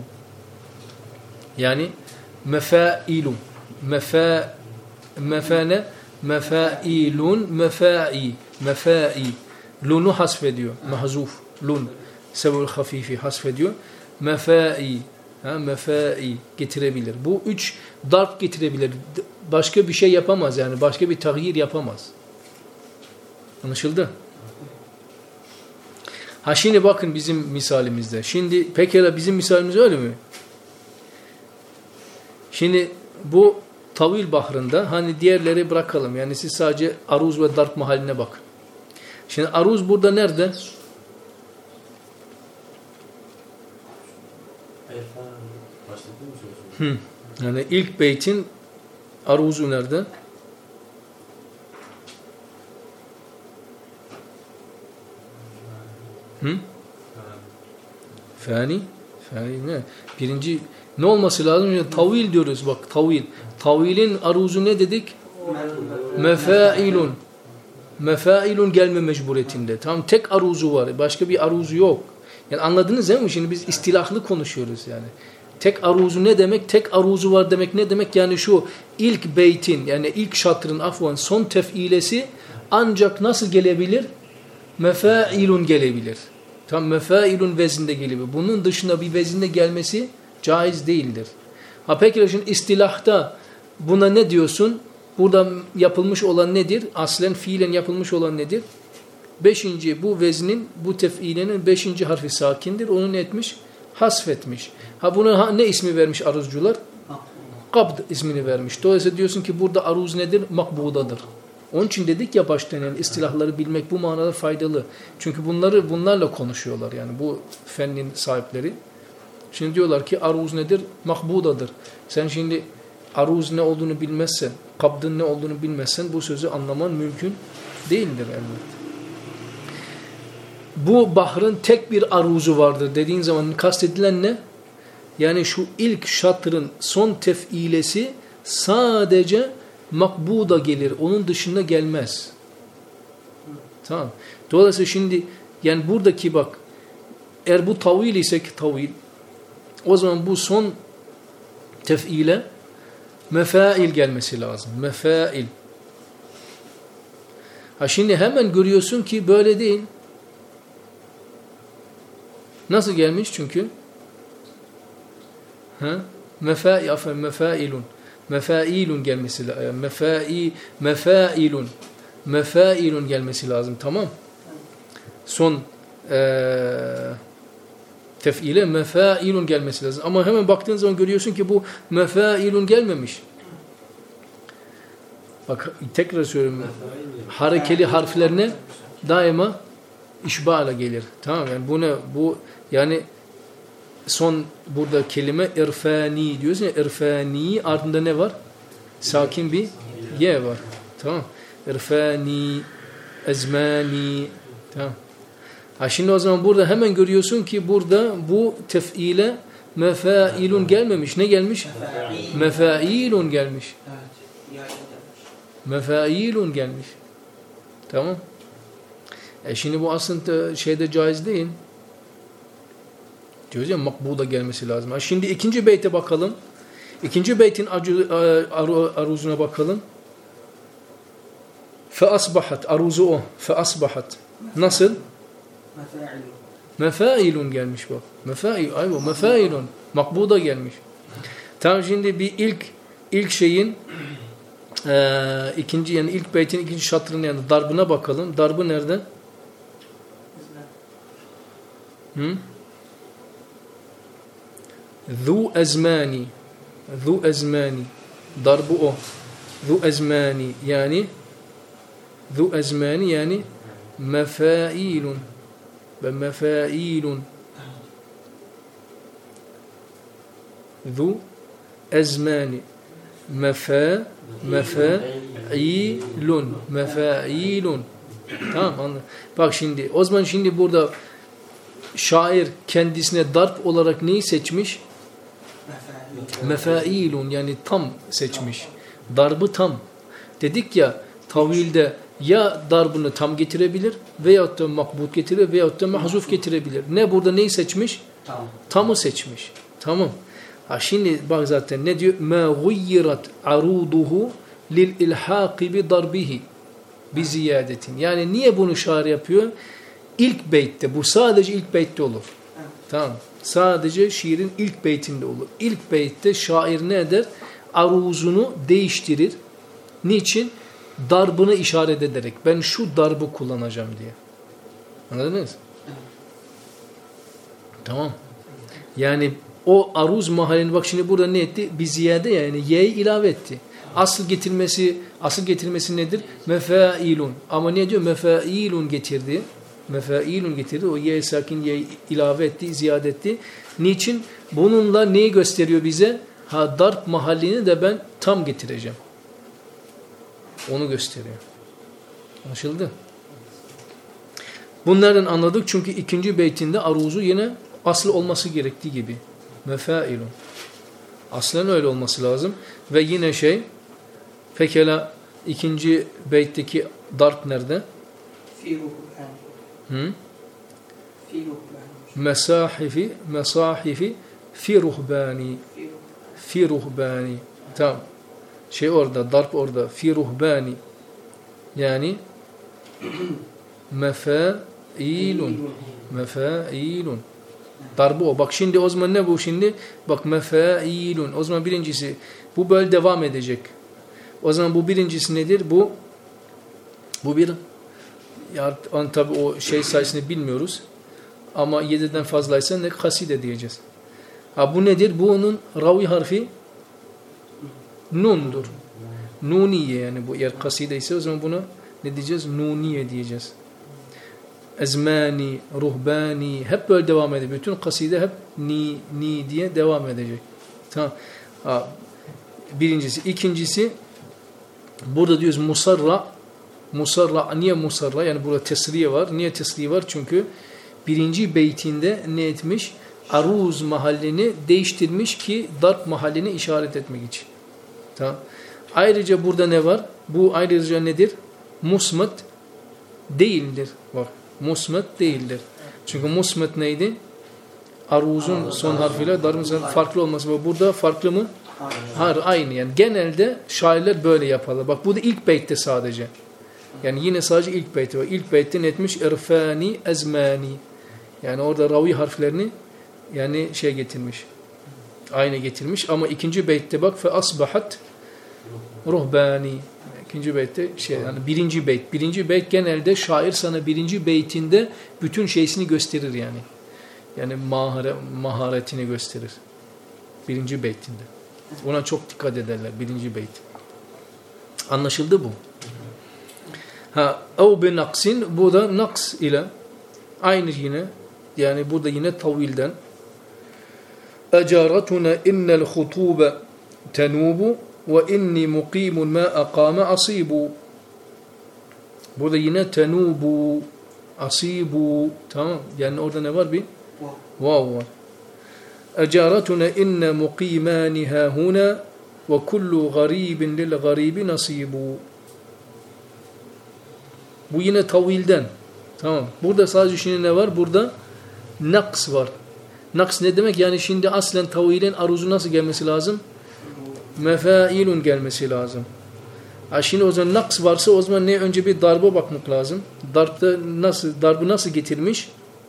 Yani mefailun. Mefa mefane mefailun mefai mefai lunu hasfediyor. Mahzuf lun sebul hafifi hasfediyor. Mefai ha mefai getirebilir. Bu üç darp getirebilir. Başka bir şey yapamaz yani. Başka bir tağyir yapamaz. Anlaşıldı? Ha şimdi bakın bizim misalimizde. Şimdi pekala bizim misalimiz öyle mi? Şimdi bu tavil bahrında hani diğerleri bırakalım. Yani siz sadece aruz ve darp mahalline bakın. Şimdi aruz burada nerede? Hı. Yani ilk beytin aruzu nerede? Hı? Fani. Fani ne? Birinci ne olması lazım? Yani tavil diyoruz bak tavil. Tavilin aruzu ne dedik? Mefailun. Mefailun gelme mecburiyetinde. Tamam tek aruzu var. Başka bir aruzu yok. Yani anladınız değil mi? Şimdi biz istilahlı konuşuyoruz yani. Tek aruzu ne demek? Tek aruzu var demek ne demek? Yani şu ilk beytin yani ilk şatrın afvan son tef'ilesi ancak nasıl gelebilir? Mefailun gelebilir. Tam mefailun vezinde gelebilir. Bunun dışında bir vezinde gelmesi caiz değildir. Ha peki şimdi istilahta buna ne diyorsun? Burada yapılmış olan nedir? Aslen fiilen yapılmış olan nedir? Beşinci bu veznin, bu tef'ilenin beşinci harfi sakindir. Onu ne etmiş? Hasfetmiş. Ha buna ne ismi vermiş aruzcular? Kabd ismini vermiş. Dolayısıyla diyorsun ki burada aruz nedir? Makbudadır. Onun için dedik ya baştan yani istilahları bilmek bu manada faydalı. Çünkü bunları bunlarla konuşuyorlar yani bu fennin sahipleri. Şimdi diyorlar ki aruz nedir? Makbudadır. Sen şimdi aruz ne olduğunu bilmezsen, kabdın ne olduğunu bilmezsen bu sözü anlaman mümkün değildir elbette. Bu bahrın tek bir aruzu vardır dediğin zaman kastedilen ne? Yani şu ilk şatrın son tef'ilesi sadece makbuda gelir. Onun dışında gelmez. Tamam. Dolayısıyla şimdi yani buradaki bak eğer bu tavil ise ki tavil o zaman bu son tef'ile mefail gelmesi lazım. Mefail. Ha şimdi hemen görüyorsun ki böyle değil. Nasıl gelmiş çünkü? Ha? Mefai, afen mefailun. Mefailun gelmesi lazım. Mefai, mefailun. Mefailun gelmesi lazım. Tamam. Son ee, tef'ile mefailun gelmesi lazım. Ama hemen baktığın zaman görüyorsun ki bu mefailun gelmemiş. Bak tekrar söylüyorum. Harekeli harflerine daima işba'la gelir. Tamam yani bu ne? Bu yani son burada kelime irfani diyoruz ya, irfani ardında ne var? Sakin bir ye var. Tamam. İrfani, ezmani. Tamam. Ha şimdi o zaman burada hemen görüyorsun ki burada bu tef'ile mefailun gelmemiş. Ne gelmiş? Mefailun gelmiş. Mefailun gelmiş. Tamam. E şimdi bu aslında şeyde caiz değil. Diyoruz ya makbuda gelmesi lazım. Ha şimdi ikinci beyte bakalım. İkinci beytin aruzuna bakalım. Fe asbahat. Aruzu o. Fe asbahat. Nasıl? Mefailun gelmiş bak. Mefail. Ayva. Mefailun. Makbuda gelmiş. Tamam şimdi bir ilk ilk şeyin e, ikinci yani ilk beytin ikinci şatrının yani darbına bakalım. Darbı nerede? Hı? Zu ezmani. Zu ezmani. Darbı o. Zu ezmani yani zu ezmani yani mefailun ve mefailun. Zu ezmani mefa mefailun mefailun. Tamam anladım. Bak şimdi o zaman şimdi burada şair kendisine darp olarak neyi seçmiş? Mefailun yani tam seçmiş. Darbı tam. Dedik ya tavilde ya darbını tam getirebilir veyahut da makbut getirir veyahut da mahzuf getirebilir. Ne burada neyi seçmiş? Tam. Tamı seçmiş. Tamam. Ha şimdi bak zaten ne diyor? Ma guyyirat aruduhu lil ilhaqi bi darbihi bi ziyadetin. Yani niye bunu şair yapıyor? İlk beytte. Bu sadece ilk beytte olur. Evet. Tamam. Sadece şiirin ilk beytinde olur. İlk beytte şair ne eder? Aruzunu değiştirir. Niçin? Darbını işaret ederek. Ben şu darbı kullanacağım diye. Anladınız? Evet. Tamam. Yani o aruz mahallini bak şimdi burada ne etti? Bir ziyade yani y'yi ilave etti. Asıl getirmesi, asıl getirmesi nedir? Mefailun. Ama ne diyor? Mefailun getirdi. Mefailun getirdi. O ye sakin ye ilave etti, ziyade etti. Niçin? Bununla neyi gösteriyor bize? Ha darp mahallini de ben tam getireceğim. Onu gösteriyor. Anlaşıldı? Bunlardan anladık çünkü ikinci beytinde aruzu yine aslı olması gerektiği gibi. Mefailun. Aslen öyle olması lazım. Ve yine şey pekala ikinci beytteki darp nerede? Hı? Mesahifi mesahifi fi ruhbani fi ruhbani. Tamam. Şey orada, darp orada. Fi ruhbani. Yani mefailun. Mefailun. Darbı o. Bak şimdi o zaman ne bu şimdi? Bak mefailun. O zaman birincisi bu böyle devam edecek. O zaman bu birincisi nedir? Bu bu bir ya tabi o şey sayısını bilmiyoruz. Ama yediden fazlaysa ne kaside diyeceğiz. Ha bu nedir? Bu onun ravi harfi nundur. Nuniye yani bu eğer kaside ise o zaman buna ne diyeceğiz? Nuniye diyeceğiz. Ezmani, ruhbani hep böyle devam edecek. Bütün kaside hep ni, ni diye devam edecek. Tamam. Ha, birincisi. İkincisi burada diyoruz musarra. Musarra. Niye musarra? Yani burada tesriye var. Niye tesriye var? Çünkü birinci beytinde ne etmiş? Aruz mahallini değiştirmiş ki darp mahallini işaret etmek için. Tamam. Ayrıca burada ne var? Bu ayrıca nedir? Musmat değildir. Bak. Musmat değildir. Çünkü musmat neydi? Aruzun son harfiyle darbın farklı olması. Burada farklı mı? Hayır, aynı yani. Genelde şairler böyle yaparlar. Bak bu da ilk beytte sadece. Yani yine sadece ilk beytte var. İlk beytte ne etmiş? İrfani ezmani. Yani orada ravi harflerini yani şey getirmiş. Aynı getirmiş ama ikinci beytte bak fe asbahat ruhbani. İkinci beytte şey yani birinci beyt. Birinci beyt genelde şair sana birinci beytinde bütün şeysini gösterir yani. Yani mahare, maharetini gösterir. Birinci beytinde. Ona çok dikkat ederler birinci beyt. Anlaşıldı bu. Ha, ev bi naksin, bu da naks ile aynı yine yani burada yine tavilden ecaratuna innel hutube tenubu ve inni muqimun ma aqame asibu. Burada yine tenubu asibu, tamam yani orada ne var bir vav var. Ecaratuna inne muqimaniha huna ve kullu garibin lil garibi nasibu. Bu yine tavilden. Tamam. Burada sadece şimdi ne var? Burada naks var. Naks ne demek? Yani şimdi aslen tavilin aruzu nasıl gelmesi lazım? Mefailun gelmesi lazım. Ha şimdi o zaman naks varsa o zaman ne? Önce bir darba bakmak lazım. Darbda nasıl, darbı nasıl getirmiş?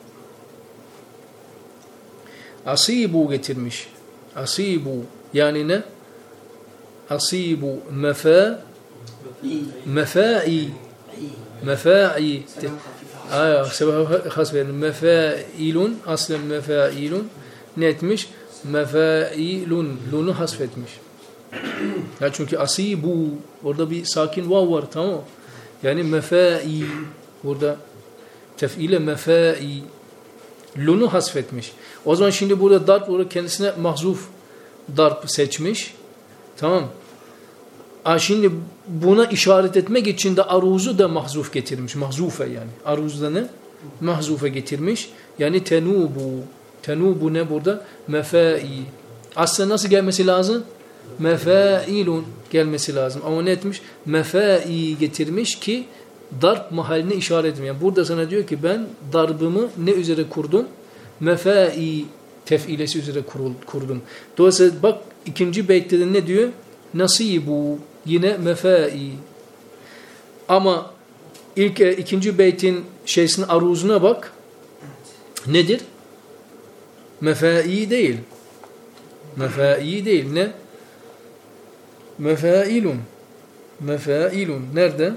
Asibu getirmiş. Asibu. Yani ne? Asibu. Mefa mefai mefai aya sebep has verin mefailun aslen mefailun ne etmiş? Mefailun lunu hasfetmiş. Ya çünkü asibu orada bir sakin vav var, tamam. Yani mefai burada tef'ile mefai lunu hasfetmiş. O zaman şimdi burada darp orada kendisine mahzuf darp seçmiş. Tamam. Aa, şimdi buna işaret etmek için de aruzu da mahzuf getirmiş. Mahzufe yani. Aruzda ne? Mahzufe getirmiş. Yani tenubu. Tenubu ne burada? Mefai. Aslında nasıl gelmesi lazım? Mefailun gelmesi lazım. Ama ne etmiş? Mefai getirmiş ki darp mahaline işaret etmiyor. Yani burada sana diyor ki ben darbımı ne üzere kurdum? Mefai tef'ilesi üzere kurdum. Dolayısıyla bak ikinci beytte de ne diyor? Nasibu. Yine mefai. Ama ilk ikinci beytin şeysinin aruzuna bak. Nedir? Mefai değil. Mefai değil. Ne? Mefailun. Mefailun. Nerede?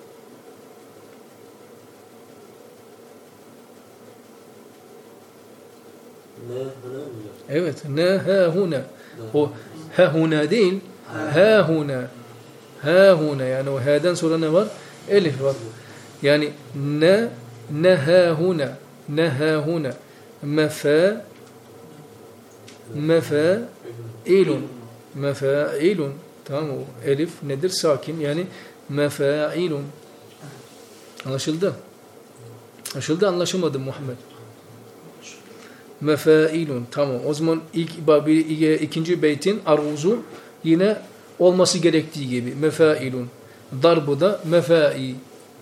Evet. Ne ha huna. O ha huna değil. Ha huna. Ha huna. Yani o ha'dan sonra ne var? Elif var. Yani ne ne ha huna. Ne ha huna. Mefa mefailun. Mefailun. Tamam mı? Elif nedir? Sakin. Yani mefailun. Anlaşıldı? Anlaşıldı, anlaşılmadı Muhammed. Mefailun. Tamam. O zaman ilk ikinci beytin aruzu yine olması gerektiği gibi. Mefailun. Darbı da mefai.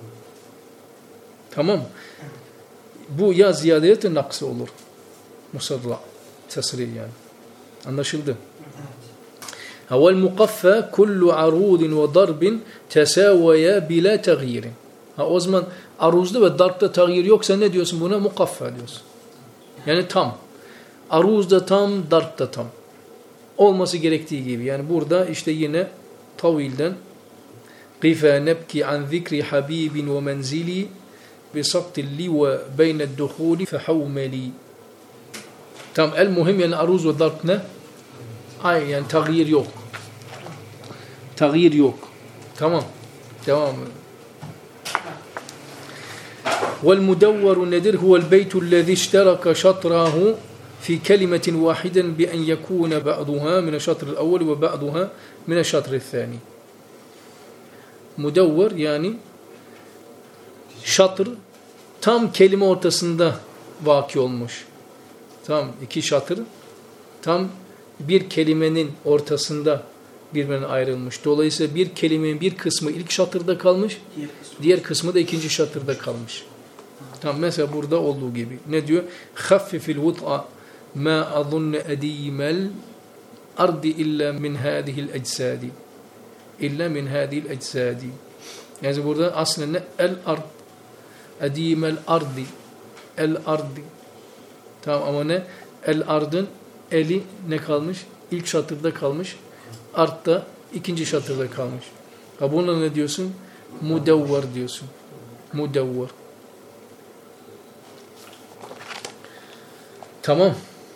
Tamam. Bu ya ziyadiyet naksı olur. Musadla. Tesri yani. Anlaşıldı. Vel mukaffa kullu arudin ve darbin tesavvaya bila tagyirin. Ha o zaman aruzda ve darpta tagyir yoksa ne diyorsun buna? Mukaffa diyorsun. Yani tam. Aruzda tam, darpta tam. Olması gerektiği gibi. Yani burada işte yine tavilden قِفَا نَبْكِ عَنْ ذِكْرِ حَب۪يبٍ وَمَنْزِلِي بِسَقْتِ اللِّوَ بَيْنَ الدُّخُولِ فَحَوْمَلِي. Tam el muhim yani aruz ve darp ne? Ay yani tagyir yok. Tagyir yok. Tamam. Devam. Vel nedir? Huvel beytul lezî işteraka şatrahu fi kelimetin vahiden bi en yekûne ba'duha mine şatril evvel ve ba'duha mine şatril thâni. Mudevver yani şatr tam kelime ortasında vaki olmuş. Tamam. İki şatr tam bir kelimenin ortasında birbirine ayrılmış. Dolayısıyla bir kelimenin bir kısmı ilk şatırda kalmış, diğer kısmı, diğer kısmı da ikinci şatırda kalmış. Tamam, mesela burada olduğu gibi. Ne diyor? Haffifil vut'a ma azunne edimel ardi illa min hadihil eczadi. İlla min hadihil eczadi. Yani burada aslında el ard. Edimel ardi. El ardi. Tamam ama ne? El ardın eli ne kalmış? İlk şatırda kalmış. Ard da ikinci şatırda kalmış. Ha buna ne diyorsun? Mudevver diyorsun. Mudevver. Tamam.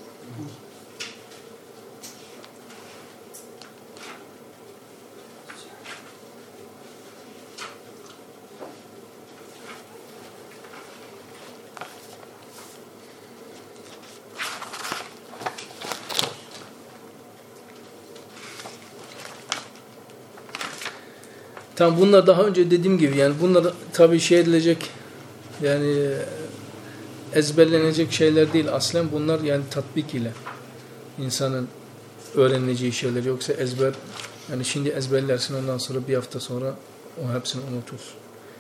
Tam bunlar daha önce dediğim gibi yani bunlar tabii şey edilecek yani ezberlenecek şeyler değil aslen bunlar yani tatbik ile insanın öğreneceği şeyler yoksa ezber yani şimdi ezberlersin ondan sonra bir hafta sonra o hepsini unutursun.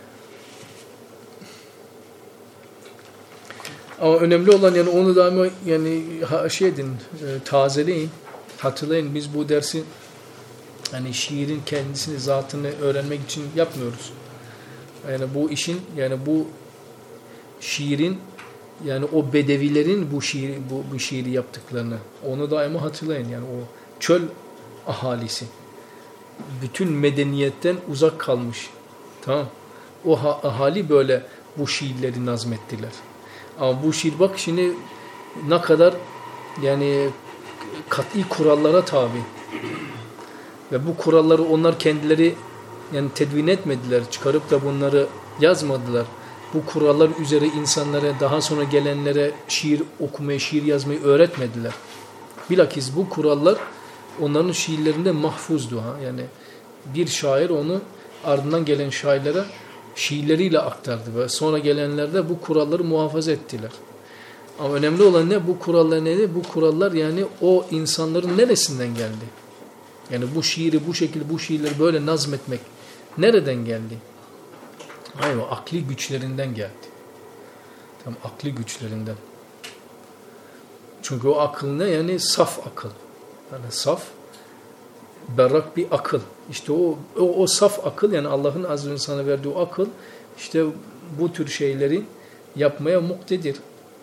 Ama önemli olan yani onu daima yani şey edin, e, tazeleyin, hatırlayın biz bu dersi yani şiirin kendisini, zatını öğrenmek için yapmıyoruz. Yani bu işin, yani bu şiirin, yani o bedevilerin bu şiiri, bu, bu şiiri yaptıklarını, onu daima hatırlayın. Yani o çöl ahalisi, bütün medeniyetten uzak kalmış. Tamam. O ahali böyle bu şiirleri nazmettiler. Ama bu şiir bak şimdi ne kadar yani kat'i kurallara tabi. Ve bu kuralları onlar kendileri yani tedvin etmediler. Çıkarıp da bunları yazmadılar. Bu kurallar üzere insanlara, daha sonra gelenlere şiir okumayı, şiir yazmayı öğretmediler. Bilakis bu kurallar onların şiirlerinde mahfuzdu. Ha? Yani bir şair onu ardından gelen şairlere şiirleriyle aktardı. Ve sonra gelenler de bu kuralları muhafaza ettiler. Ama önemli olan ne? Bu kurallar neydi? Bu kurallar yani o insanların neresinden geldi? Yani bu şiiri bu şekilde bu şiirleri böyle nazmetmek nereden geldi? Hayır, o akli güçlerinden geldi. Tam akli güçlerinden. Çünkü o akıl ne? Yani saf akıl. Yani saf, berrak bir akıl. İşte o, o, o saf akıl yani Allah'ın azze ve sana verdiği o akıl işte bu tür şeyleri yapmaya muktedir.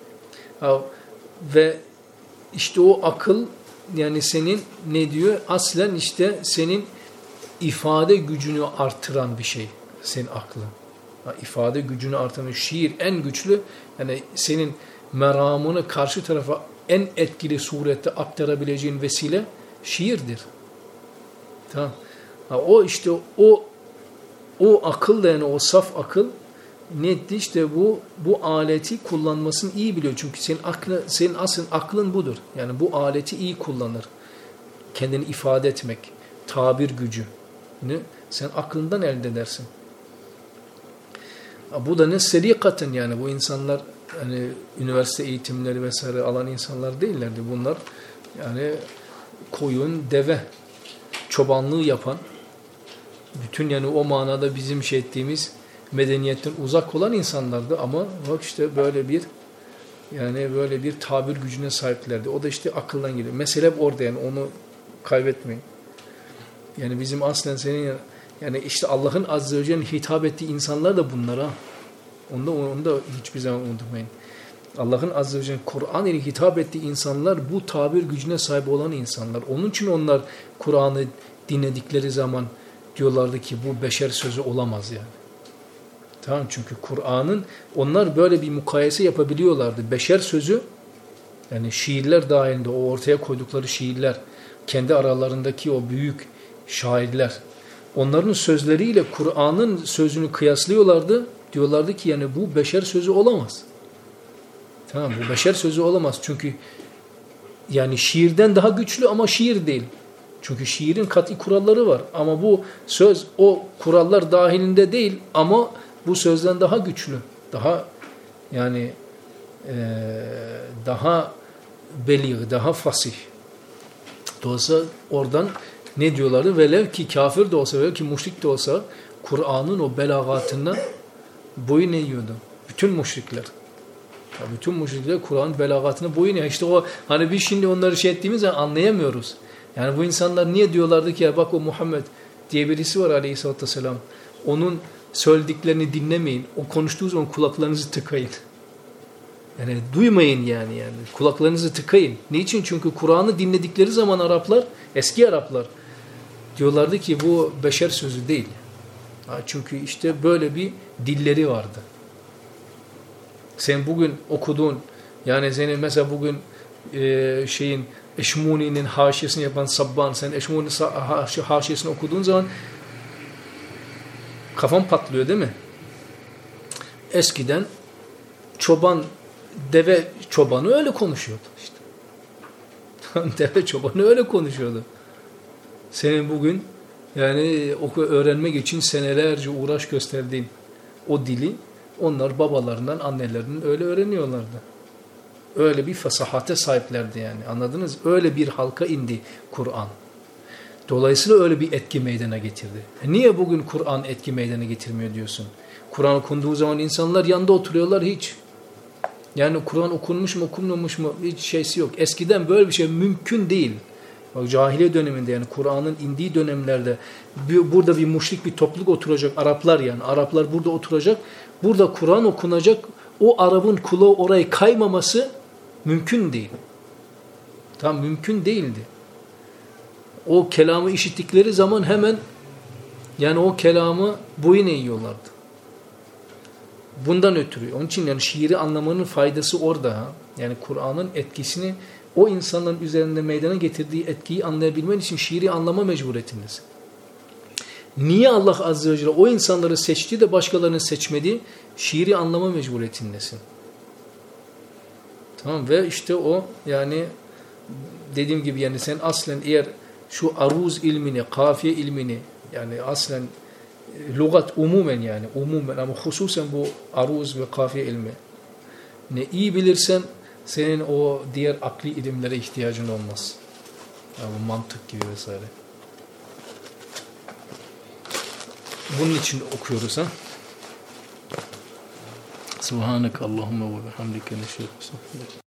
Ve işte o akıl yani senin ne diyor? Aslen işte senin ifade gücünü artıran bir şey. Senin aklın. Ha, ifade gücünü artıran şiir en güçlü yani senin meramını karşı tarafa en etkili surette aktarabileceğin vesile şiirdir. Tamam. Ha, o işte o o akıl da yani o saf akıl ne etti? İşte bu bu aleti kullanmasını iyi biliyor. Çünkü senin aklın, senin asıl aklın budur. Yani bu aleti iyi kullanır. Kendini ifade etmek, tabir gücü. Ne? Sen aklından elde edersin. Bu da ne serikaten yani bu insanlar hani üniversite eğitimleri vesaire alan insanlar değillerdi. Bunlar yani koyun, deve çobanlığı yapan bütün yani o manada bizim şey ettiğimiz medeniyetten uzak olan insanlardı ama bak işte böyle bir yani böyle bir tabir gücüne sahiplerdi. O da işte akıldan geliyor. Mesele hep orada yani onu kaybetmeyin. Yani bizim aslen senin yani işte Allah'ın azze ve celle'nin hitap ettiği insanlar da bunlara. Onu da, onu da hiçbir zaman unutmayın. Allah'ın azze ve celle'nin Kur'an ile hitap ettiği insanlar bu tabir gücüne sahip olan insanlar. Onun için onlar Kur'an'ı dinledikleri zaman diyorlardı ki bu beşer sözü olamaz yani. Tamam çünkü Kur'an'ın onlar böyle bir mukayese yapabiliyorlardı. Beşer sözü yani şiirler dahilinde o ortaya koydukları şiirler kendi aralarındaki o büyük şairler onların sözleriyle Kur'an'ın sözünü kıyaslıyorlardı. Diyorlardı ki yani bu beşer sözü olamaz. Tamam bu beşer sözü olamaz çünkü yani şiirden daha güçlü ama şiir değil. Çünkü şiirin kat'i kuralları var ama bu söz o kurallar dahilinde değil ama bu sözden daha güçlü, daha yani e, daha belir, daha fasih. Dolayısıyla oradan ne diyorlardı? Velev ki kafir de olsa, velev ki müşrik de olsa Kur'an'ın o belagatından boyun eğiyordu. Bütün müşrikler. Ya bütün müşrikler Kur'an'ın belagatına boyun eğiyor. İşte o hani biz şimdi onları şey ettiğimiz zaman anlayamıyoruz. Yani bu insanlar niye diyorlardı ki ya bak o Muhammed diye birisi var aleyhissalatü vesselam. Onun söylediklerini dinlemeyin. O konuştuğu zaman kulaklarınızı tıkayın. Yani duymayın yani yani. Kulaklarınızı tıkayın. Niçin? Çünkü Kur'an'ı dinledikleri zaman Araplar, eski Araplar diyorlardı ki bu beşer sözü değil. Çünkü işte böyle bir dilleri vardı. Sen bugün okuduğun, yani senin mesela bugün e, şeyin Eşmuni'nin haşiyesini yapan Sabban, sen Eşmuni'nin haşiyesini okuduğun zaman kafan patlıyor değil mi? Eskiden çoban, deve çobanı öyle konuşuyordu işte. Deve çobanı öyle konuşuyordu. Senin bugün yani oku öğrenmek için senelerce uğraş gösterdiğin o dili onlar babalarından, annelerinden öyle öğreniyorlardı. Öyle bir fasahate sahiplerdi yani. Anladınız? Öyle bir halka indi Kur'an. Dolayısıyla öyle bir etki meydana getirdi. E niye bugün Kur'an etki meydana getirmiyor diyorsun? Kur'an okunduğu zaman insanlar yanında oturuyorlar hiç. Yani Kur'an okunmuş mu okunmamış mı hiç şeysi yok. Eskiden böyle bir şey mümkün değil. Bak cahiliye döneminde yani Kur'an'ın indiği dönemlerde bir, burada bir müşrik bir topluluk oturacak. Araplar yani. Araplar burada oturacak. Burada Kur'an okunacak. O Arap'ın kulağı oraya kaymaması mümkün değil. Tam mümkün değildi. O kelamı işittikleri zaman hemen yani o kelamı boyun eğiyorlardı. Bundan ötürü. Onun için yani şiiri anlamanın faydası orada. Ha? Yani Kur'an'ın etkisini o insanların üzerinde meydana getirdiği etkiyi anlayabilmen için şiiri anlama mecburiyetindesin. Niye Allah Azze ve Celle o insanları seçti de başkalarını seçmedi? Şiiri anlama mecburiyetindesin. Tamam ve işte o yani dediğim gibi yani sen aslen eğer şu aruz ilmini, kafiye ilmini yani aslen lügat umumen yani umumen ama hususen bu aruz ve kafiye ilmi ne iyi bilirsen senin o diğer akli ilimlere ihtiyacın olmaz. Yani bu mantık gibi vesaire. Bunun için okuyoruz ha. Subhaneke Allahümme ve bihamdike neşhedü